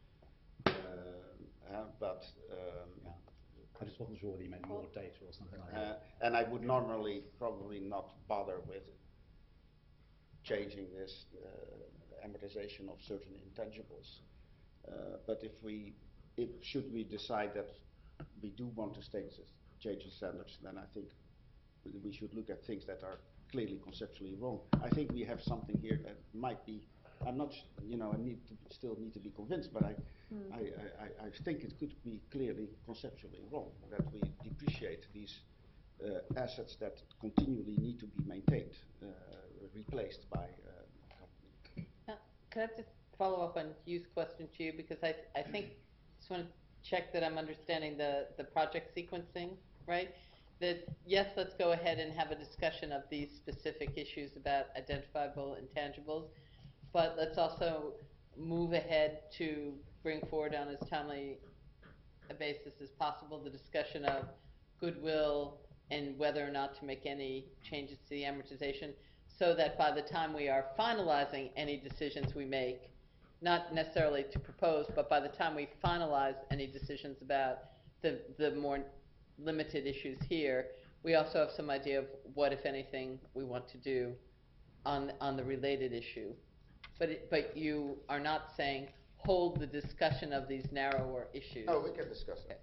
but. I just wasn't sure whether you meant more data or something like that. And I would normally probably not bother with changing this amortization of certain intangibles. But should we decide that we do want to change the standards, then I think we should look at things that are clearly conceptually wrong. I think we have something here that might be. I'm not, I still need to be convinced, but I think it could be clearly conceptually wrong that we depreciate these assets that continually need to be maintained, replaced by a company. Could I just follow up on Hugh's question to you, because I think, just want to check that I'm understanding the project sequencing, right? That yes, let's go ahead and have a discussion of these specific issues about identifiable intangibles, but let's also move ahead to bring forward on as timely a basis as possible the discussion of goodwill and whether or not to make any changes to the amortization, so that by the time we are finalizing any decisions we make, not necessarily to propose, but by the time we finalize any decisions about the more limited issues here, we also have some idea of what, if anything, we want to do on the related issue. But you are not saying hold the discussion of these narrower issues. Oh, we can discuss that.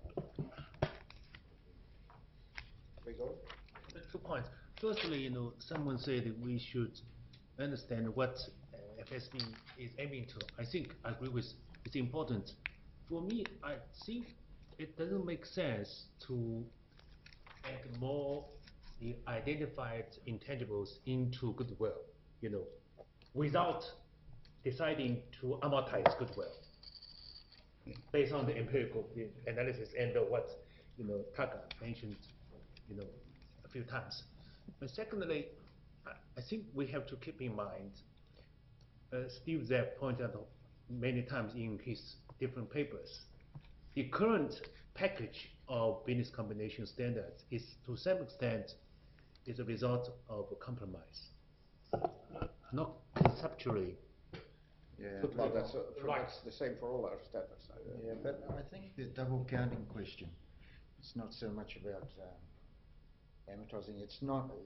We go? 2 points. Firstly, someone said we should understand what FSB is aiming to. I think I agree with it's important. For me, I think it doesn't make sense to add more the identified intangibles into goodwill, without deciding to amortize goodwill based on the empirical analysis and what Taka mentioned a few times. But secondly, I think we have to keep in mind, Steve Zapp pointed out many times in his different papers, the current package of business combination standards is to some extent is a result of a compromise, not conceptually. Yeah, well, that's the same for all our standards. Yeah, but I think the double counting question, it's not so much about amortizing, it's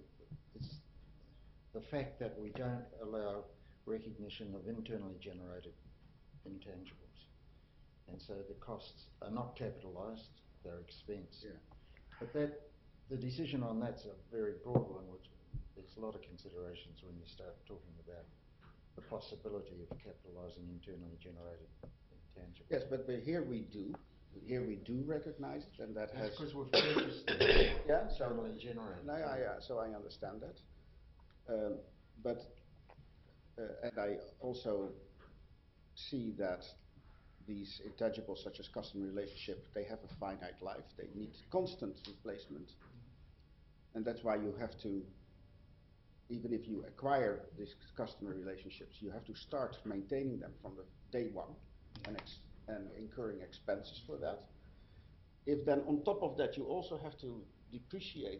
the fact that we don't allow recognition of internally generated intangibles. And so the costs are not capitalized, they're expensed. Yeah. But the decision on that's a very broad one, which there's a lot of considerations when you start talking about the possibility of capitalizing internally generated intangibles. Yes, but here we do. Here we do recognize it, and that has... because we've purchased it. Yeah, internally generated. No, so I understand that. And I also see that these intangibles, such as customer relationship, they have a finite life. They need constant replacement. And that's why you have to, even if you acquire these customer relationships, you have to start maintaining them from the day one and incurring expenses for that. If then on top of that you also have to depreciate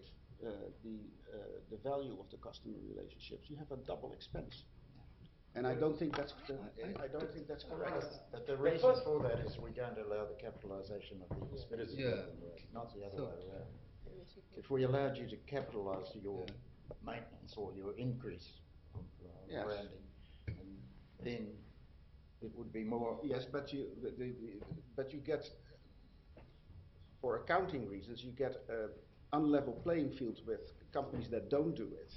the value of the customer relationships, you have a double expense. And I don't think that's correct. But the reason for that is we don't allow the capitalization of the expenses, not the other way around. If we allowed you to capitalize your maintenance or your increase of branding, then it would be more. Yes, but you get, for accounting reasons, you get unlevel playing fields with companies that don't do it.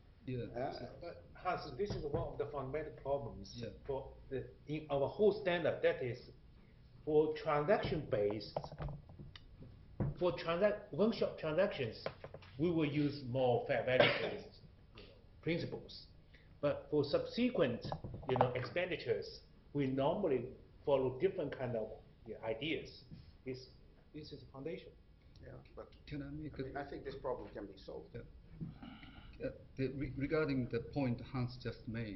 But Hans, this is one of the fundamental problems for in our whole standard. That is, for transaction-based, for one-shot transactions, we will use more fair value-based principles. But for subsequent, expenditures, we normally follow different kind of ideas. This is a foundation. Yeah, but I think this problem can be solved. Regarding the point Hans just made,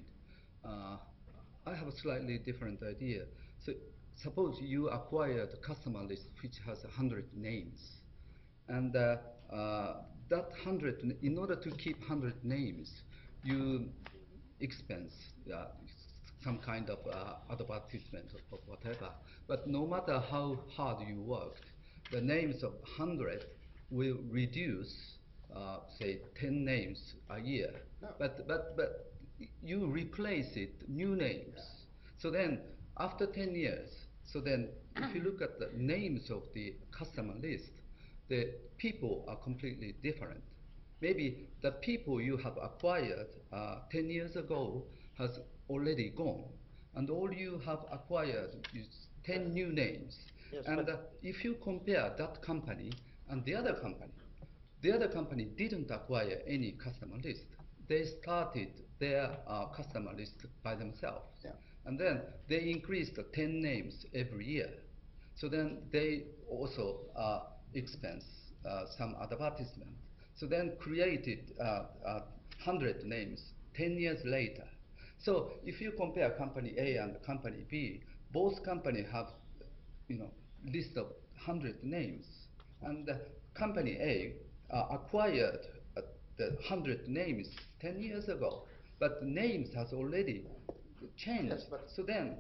I have a slightly different idea. So suppose you acquire the customer list which has 100 names, and that 100, in order to keep 100 names, you expense some kind of advertisement or whatever. But no matter how hard you worked, the names of 100 will reduce, say, 10 names a year. No. But you replace it, new names. So then, after 10 years, so then if you look at the names of the customer list, the people are completely different. Maybe the people you have acquired 10 years ago has already gone, and all you have acquired is 10 new names. Yes, and if you compare that company and the other company didn't acquire any customer list. They started their customer list by themselves. Yeah. And then they increased 10 names every year. So then they also expense some advertisement. So then created 100 names 10 years later. So if you compare company A and company B, both companies have list of 100 names, and company A acquired the 100 names 10 years ago, but the names has already changed. Yes, but so then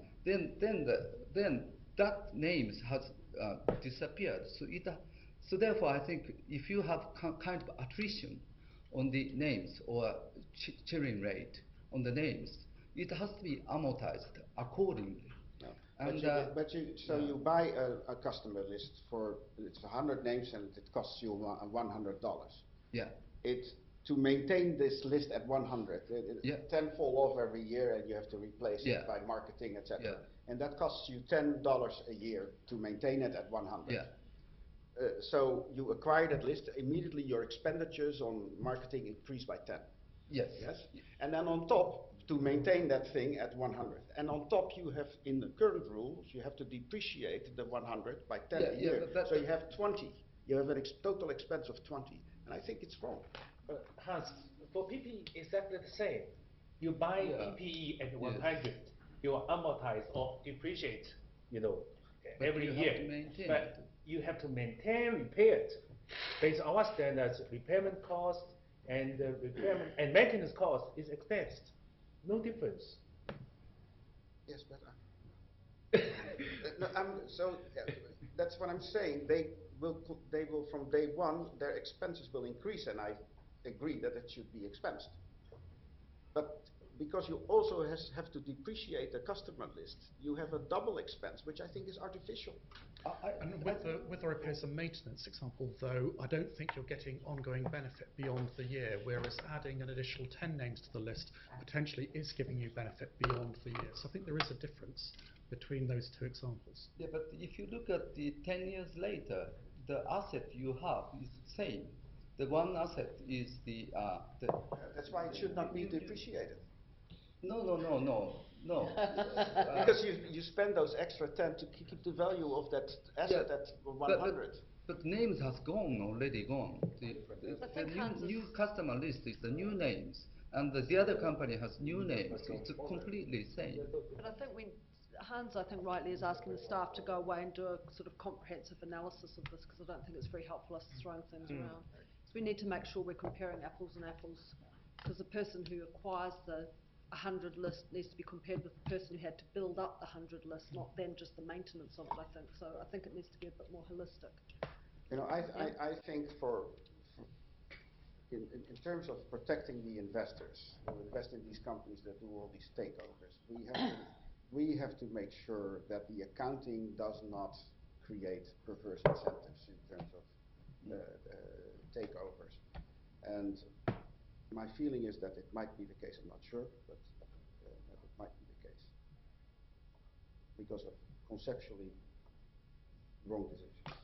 that names has disappeared. So therefore, I think if you have kind of attrition on the names or churn rate on the names, it has to be amortized accordingly. No. And, So you buy a customer list for, it's 100 names and it costs you $100. Yeah. To maintain this list at 100, 10 fall off every year and you have to replace it by marketing, etc. Yeah. And that costs you $10 a year to maintain it at 100. Yeah. So you acquire that list, immediately your expenditures on marketing increase by 10. Yes. Yes. And then on top, to maintain that thing at 100. And on top, you have, in the current rules, you have to depreciate the 100 by 10 a year. So you have 20. You have a total expense of 20. And I think it's wrong. Hans, for PPE, exactly the same. You buy PPE at 100, you amortize or depreciate, But every you year. have to maintain but it. you have to maintain, repair it. Based on our standards, repairment cost and repairment and maintenance cost is expensed. No difference. Yes, but that's what I'm saying. They will from day one, their expenses will increase, and I agree that it should be expensed. But because you also have to depreciate the customer list, you have a double expense, which I think is artificial. And with the repairs and maintenance example, though, I don't think you're getting ongoing benefit beyond the year, whereas adding an additional 10 names to the list potentially is giving you benefit beyond the year. So I think there is a difference between those two examples. Yeah, but if you look at the 10 years later, the asset you have is the same. The one asset is the... That's why it should not be depreciated. No. Because you spend those extra 10 to keep the value of that asset at 100. But names has already gone. The new customer list is the new names, and the other company has new names. It's completely same. But I think Hans, rightly is asking the staff to go away and do a sort of comprehensive analysis of this, because I don't think it's very helpful us throwing things around. So we need to make sure we're comparing apples and apples, because the person who acquires the 100 list needs to be compared with the person who had to build up the 100 list, not then just the maintenance of it, I think. So I think it needs to be a bit more holistic. I think in terms of protecting the investors who invest in these companies that do all these takeovers, we have to make sure that the accounting does not create perverse incentives in terms of takeovers. And my feeling is that it might be the case. I'm not sure, but that it might be the case because of conceptually wrong decisions.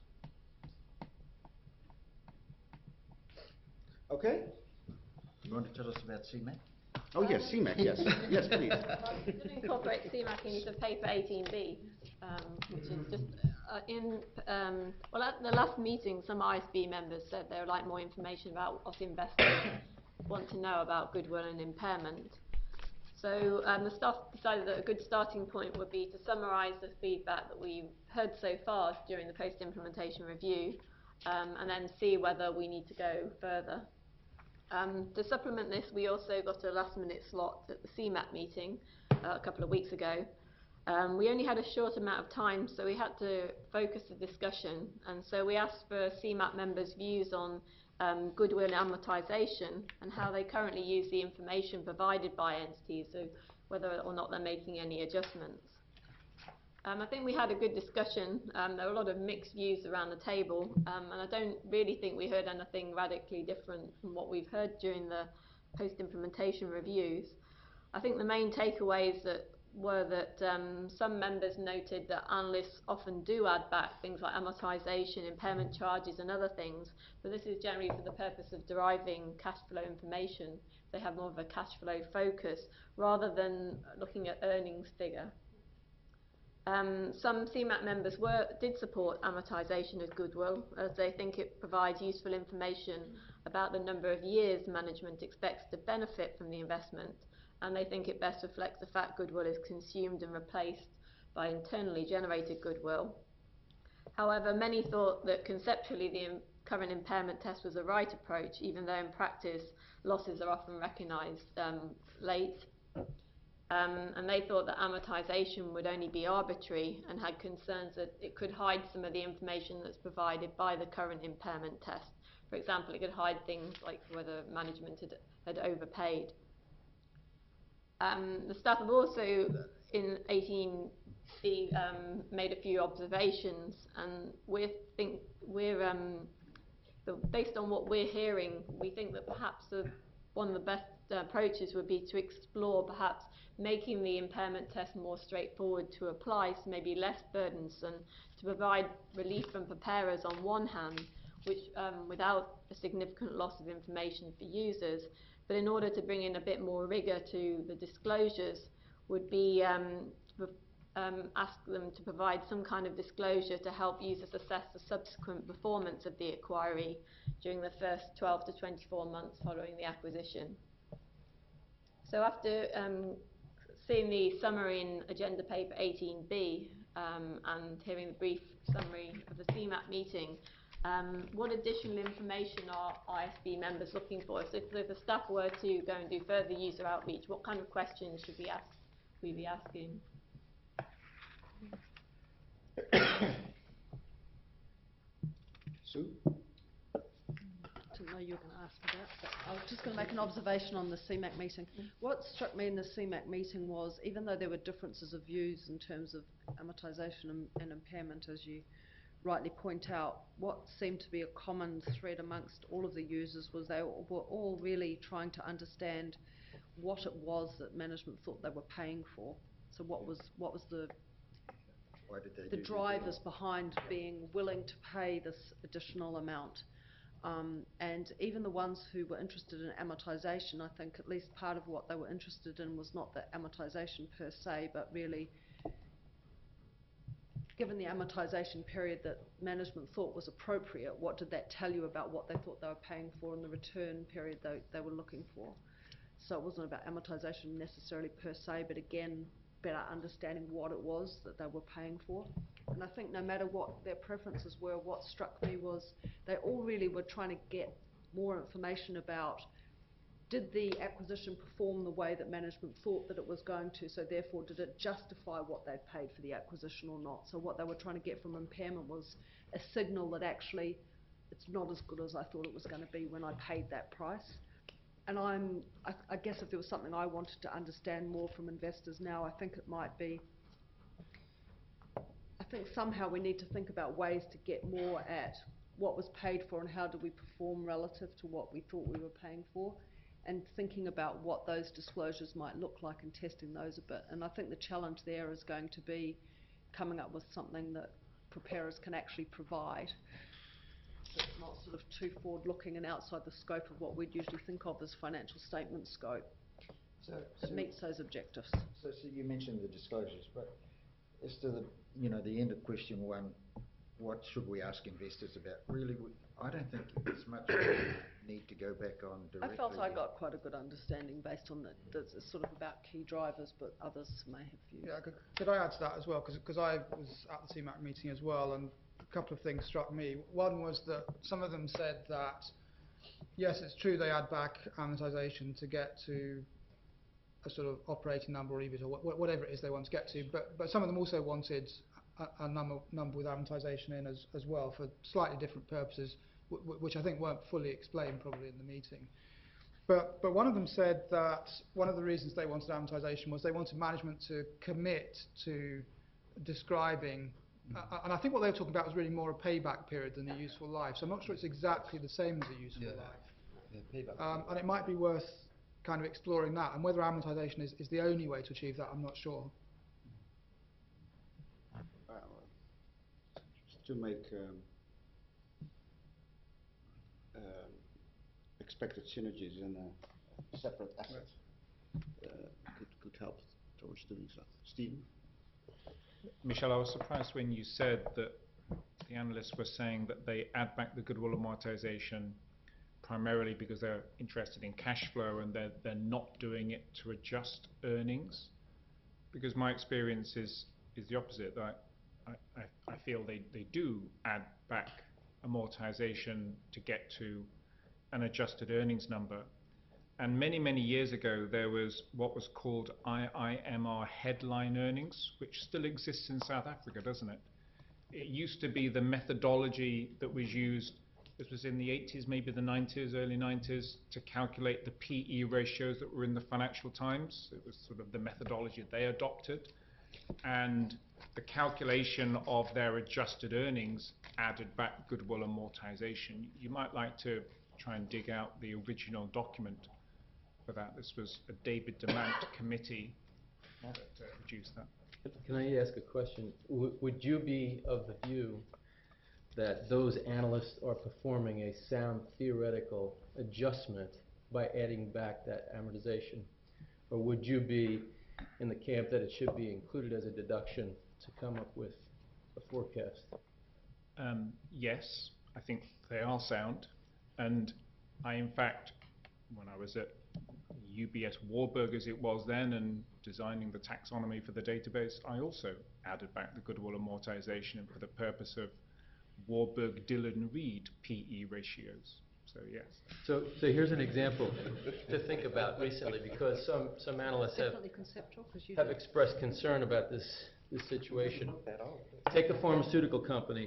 Okay. You want to tell us about CMAC? Oh yes, CMAC. Yes, yes, please. I'm going to incorporate CMAC into paper 18B, which is just well, at the last meeting, some ISB members said they would like more information about what investors want to know about goodwill and impairment. So the staff decided that a good starting point would be to summarise the feedback that we've heard so far during the post-implementation review, and then see whether we need to go further. To supplement this, we also got a last-minute slot at the CMAC meeting a couple of weeks ago. We only had a short amount of time, so we had to focus the discussion, and so we asked for CMAC members' views on goodwill amortization and how they currently use the information provided by entities, so whether or not they're making any adjustments. I think we had a good discussion. There were a lot of mixed views around the table, and I don't really think we heard anything radically different from what we've heard during the post-implementation reviews. I think the main takeaways were that some members noted that analysts often do add back things like amortization, impairment charges and other things, but this is generally for the purpose of deriving cash flow information. They have more of a cash flow focus rather than looking at earnings figure. Some CMAC members did support amortization as goodwill, as they think it provides useful information about the number of years management expects to benefit from the investment, and they think it best reflects the fact goodwill is consumed and replaced by internally generated goodwill. However, many thought that conceptually the current impairment test was the right approach, even though in practice losses are often recognised late. And they thought that amortisation would only be arbitrary and had concerns that it could hide some of the information that's provided by the current impairment test. For example, it could hide things like whether management had overpaid. The staff have also, in 18B, made a few observations, and based on what we're hearing, we think that perhaps one of the best approaches would be to explore perhaps making the impairment test more straightforward to apply, so maybe less burdensome, to provide relief from preparers on one hand, which without a significant loss of information for users, but in order to bring in a bit more rigour to the disclosures, would be ask them to provide some kind of disclosure to help users assess the subsequent performance of the acquiree during the first 12 to 24 months following the acquisition. So after seeing the summary in Agenda Paper 18B and hearing the brief summary of the CMAP meeting, what additional information are ISB members looking for? So if the staff were to go and do further user outreach, what kind of questions should we be asking? Sue? I didn't know you were going to ask me that, but I was just going to make an observation on the CMAC meeting. What struck me in the CMAC meeting was, even though there were differences of views in terms of amortisation and impairment, as you rightly point out, what seemed to be a common thread amongst all of the users was they were all really trying to understand what it was that management thought they were paying for. So what was the drivers behind being willing to pay this additional amount? And even the ones who were interested in amortisation, I think at least part of what they were interested in was not the amortisation per se, but really, given the amortisation period that management thought was appropriate, what did that tell you about what they thought they were paying for and the return period they were looking for? So it wasn't about amortisation necessarily per se, but again, better understanding what it was that they were paying for. And I think no matter what their preferences were, what struck me was they all really were trying to get more information about, did the acquisition perform the way that management thought that it was going to, so therefore did it justify what they'd paid for the acquisition or not? So what they were trying to get from impairment was a signal that actually it's not as good as I thought it was going to be when I paid that price. And I guess if there was something I wanted to understand more from investors now, I think it might be, I think somehow we need to think about ways to get more at what was paid for and how do we perform relative to what we thought we were paying for, and thinking about what those disclosures might look like and testing those a bit. And I think the challenge there is going to be coming up with something that preparers can actually provide. It's not sort of too forward-looking and outside the scope of what we'd usually think of as financial statement scope. So meets those objectives. So you mentioned the disclosures, but as to the end of question one, what should we ask investors about? Really, I don't think there's much need to go back on directly. I felt I got quite a good understanding based on that it's sort of about key drivers, but others may have views. Yeah, could I add to that as well? Because I was at the CMAC meeting as well, and a couple of things struck me. One was that some of them said that, yes, it's true they add back amortisation to get to a sort of operating number or EBIT or whatever it is they want to get to, but some of them also wanted a number with amortisation in as well for slightly different purposes, which I think weren't fully explained probably in the meeting. But one of them said that one of the reasons they wanted amortisation was they wanted management to commit to describing, and I think what they were talking about was really more a payback period than a useful life. So I'm not sure it's exactly the same as a useful life. Yeah, payback. And it might be worth kind of exploring that, and whether amortisation is the only way to achieve that, I'm not sure. Just to make expected synergies in a separate asset could help towards doing so. Stephen? Michelle, I was surprised when you said that the analysts were saying that they add back the goodwill amortization primarily because they're interested in cash flow and they're not doing it to adjust earnings. Because my experience is the opposite. I feel they do add back amortization to get to an adjusted earnings number. And many, many years ago, there was what was called IIMR headline earnings, which still exists in South Africa, doesn't it? It used to be the methodology that was used, this was in the 80s, maybe the 90s, early 90s, to calculate the PE ratios that were in the Financial Times. It was sort of the methodology they adopted. And the calculation of their adjusted earnings added back goodwill amortization. You might like to try and dig out the original document for that. This was a David DeMant committee that produced that. Can I ask a question? Would you be of the view that those analysts are performing a sound theoretical adjustment by adding back that amortization? Or would you be in the camp that it should be included as a deduction to come up with a forecast? Yes, I think they are sound. And I, in fact, when I was at UBS Warburg as it was then and designing the taxonomy for the database, I also added back the goodwill amortization for the purpose of Warburg Dillon Reed PE ratios. So yes. So here's an example to think about recently, because some analysts Definitely conceptual, 'cause you have do. expressed concern about this situation. Take a pharmaceutical company,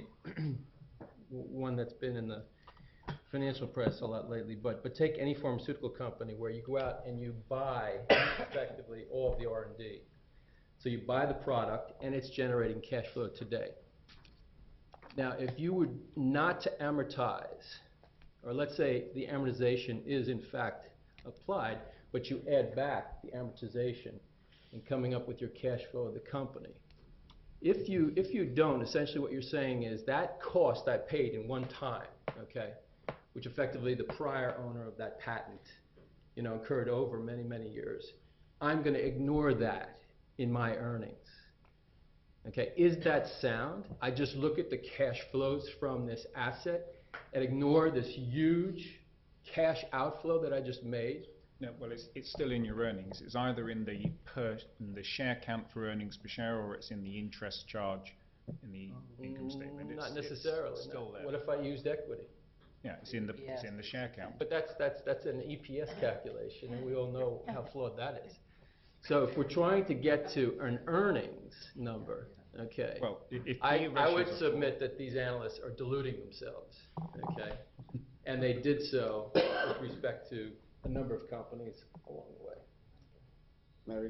one that's been in the financial press a lot lately, but take any pharmaceutical company where you go out and you buy effectively all of the R&D. So you buy the product and it's generating cash flow today. Now, if you were not to amortize, or let's say the amortization is in fact applied, but you add back the amortization in coming up with your cash flow of the company. If you don't, essentially what you're saying is that cost I paid in one time, okay, which effectively the prior owner of that patent, incurred over many, many years, I'm going to ignore that in my earnings. Okay, is that sound? I just look at the cash flows from this asset and ignore this huge cash outflow that I just made? No, well, it's still in your earnings. It's either in the share count for earnings per share, or it's in the interest charge in the income statement. Not necessarily. It's still there. What if I used equity? Yeah, it's in the share count. But that's an EPS calculation, and we all know how flawed that is. So if we're trying to get to an earnings number, okay, well, I would submit that these analysts are deluding themselves, okay, and they did so with respect to a number of companies along the way. Mary?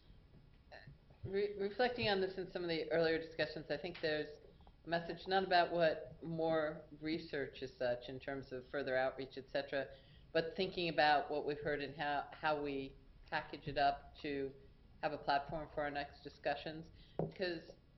Reflecting on this in some of the earlier discussions, I think there's a message not about what more research as such in terms of further outreach, etc., but thinking about what we've heard and how we package it up to have a platform for our next discussions. Because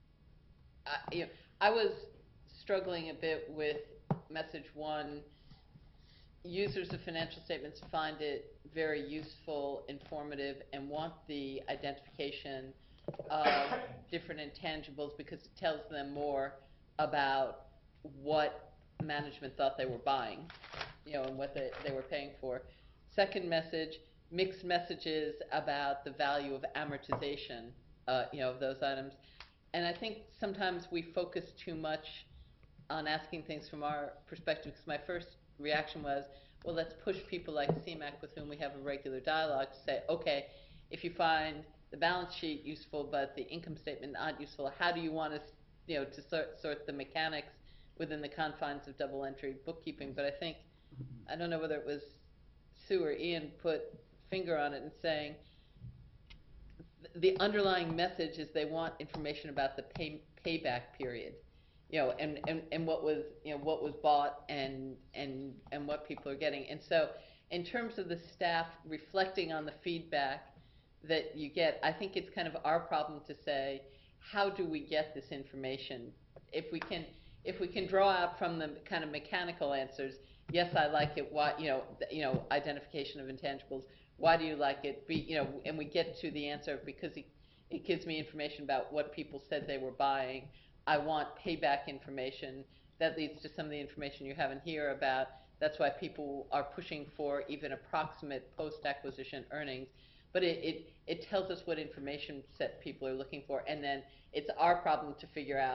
I was struggling a bit with message one. Users of financial statements find it very useful, informative, and want the identification of different intangibles because it tells them more about what management thought they were buying, and what they were paying for. Second message, mixed messages about the value of amortization, of those items. And I think sometimes we focus too much on asking things from our perspective, because my first reaction was, well, let's push people like CMAC with whom we have a regular dialogue to say, okay, if you find the balance sheet useful but the income statement not useful, how do you want us, to sort the mechanics within the confines of double entry bookkeeping? But I think, I don't know whether it was Sue or Ian put finger on it and saying the underlying message is they want information about the payback period. And what was bought and what people are getting. And so in terms of the staff reflecting on the feedback that you get, I think it's kind of our problem to say, how do we get this information? If we can draw out from the kind of mechanical answers, yes, I like it, why, identification of intangibles, why do you like it? And we get to the answer because it gives me information about what people said they were buying. I want payback information. That leads to some of the information you have in here about, that's why people are pushing for even approximate post-acquisition earnings. But it tells us what information set people are looking for, and then it's our problem to figure out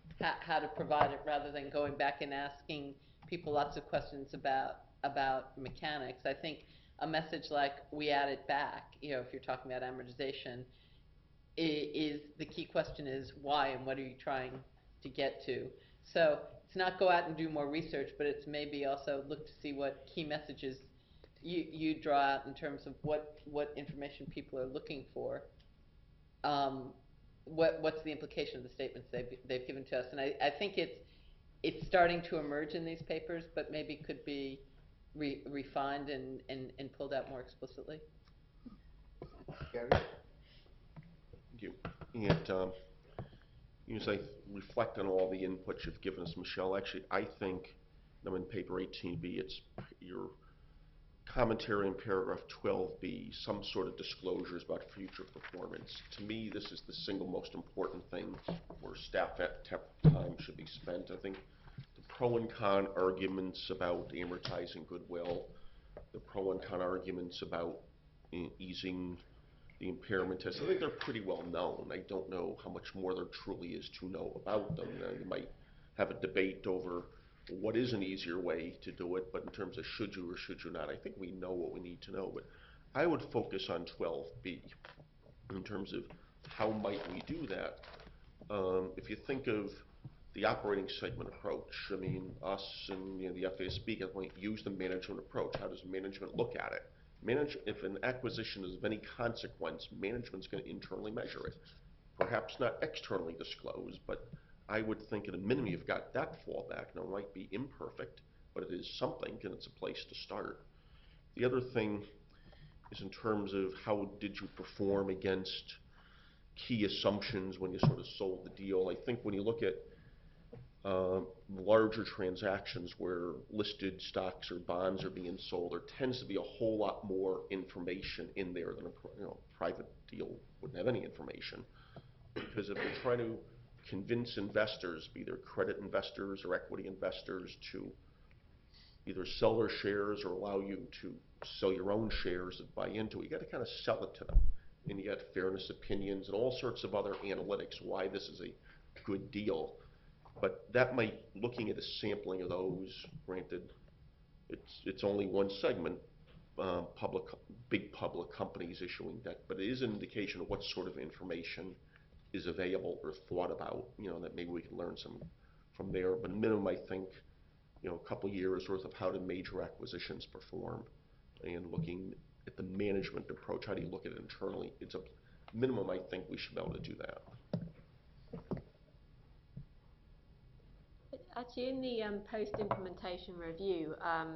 how to provide it rather than going back and asking people lots of questions about mechanics. I think a message like we add it back, you know, if you're talking about amortization, is the key question is why and what are you trying to get to? So it's not go out and do more research, but it's maybe also look to see what key messages you draw out in terms of what information people are looking for. What's the implication of the statements they've given to us? And I think it's starting to emerge in these papers, but maybe could be refined and pulled out more explicitly. Gary? Thank you. And as I reflect on all the inputs you've given us, Michelle, actually, I think, I'm in paper 18B, it's your commentary in paragraph 12B, some sort of disclosures about future performance. To me, this is the single most important thing where staff time should be spent. I think the pro and con arguments about amortizing goodwill, the pro and con arguments about easing the impairment test, I think they're pretty well known. I don't know how much more there truly is to know about them. You might have a debate over what is an easier way to do it, but in terms of should you or should you not, I think we know what we need to know. But I would focus on 12B in terms of how might we do that. If you think of the operating segment approach, I mean, us and the FASB might use the management approach. How does management look at it? If an acquisition is of any consequence, management's going to internally measure it. Perhaps not externally disclosed, but I would think at a minimum you've got that fallback. Now, it might be imperfect, but it is something, and it's a place to start. The other thing is in terms of how did you perform against key assumptions when you sort of sold the deal. I think when you look at larger transactions where listed stocks or bonds are being sold, there tends to be a whole lot more information in there than a private deal wouldn't have any information. Because if you're trying to convince investors, be they credit investors or equity investors, to either sell their shares or allow you to sell your own shares and buy into it, you got to kind of sell it to them. And you got fairness opinions and all sorts of other analytics, why this is a good deal. But that might, looking at a sampling of those, granted, it's only one segment, big public companies issuing debt, but it is an indication of what sort of information is available or thought about, that maybe we can learn some from there. But minimum, I think, a couple years worth of how do major acquisitions perform, and looking at the management approach, how do you look at it internally? It's a minimum, I think we should be able to do that. Actually, in the post-implementation review,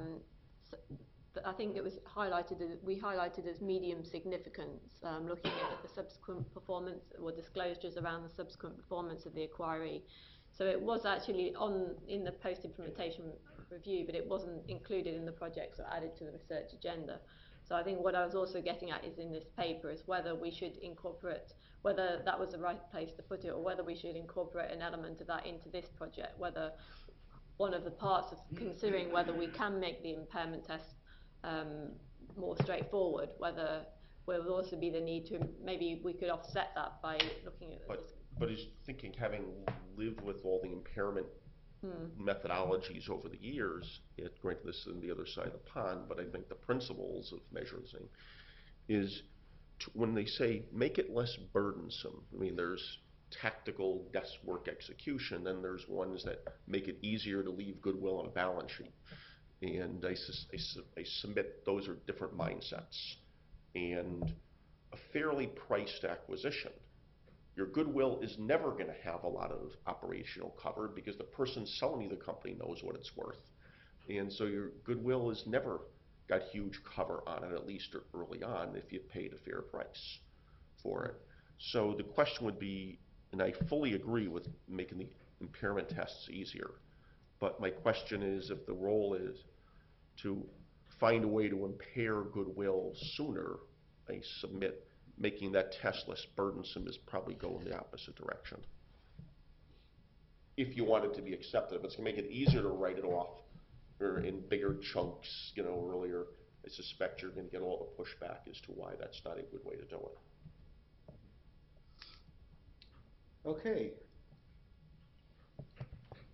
I think it was highlighted, we highlighted as medium significance, looking at the subsequent performance or disclosures around the subsequent performance of the acquiree. So it was actually in the post-implementation review, but it wasn't included in the projects or added to the research agenda. So I think what I was also getting at is in this paper is whether we should incorporate, whether that was the right place to put it, or whether we should incorporate an element of that into this project, whether one of the parts of considering whether we can make the impairment test more straightforward, whether there will also be the need to, maybe we could offset that by looking at But is thinking, having lived with all the impairment methodologies over the years, granted this is on the other side of the pond, but I think the principles of measuring is when they say make it less burdensome, I mean, there's tactical desk work execution, then there's ones that make it easier to leave goodwill on a balance sheet. And I submit those are different mindsets. And a fairly priced acquisition, your goodwill is never going to have a lot of operational cover because the person selling you the company knows what it's worth. And so your goodwill has never got huge cover on it, at least early on, if you paid a fair price for it. So the question would be, and I fully agree with making the impairment tests easier, but my question is, if the role is to find a way to impair goodwill sooner, I submit making that test less burdensome is probably going the opposite direction. If you want it to be accepted, if it's going to make it easier to write it off or in bigger chunks, earlier, I suspect you're going to get all the pushback as to why that's not a good way to do it. Okay.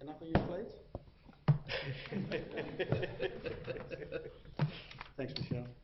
Enough on your plate? Thanks, Michelle.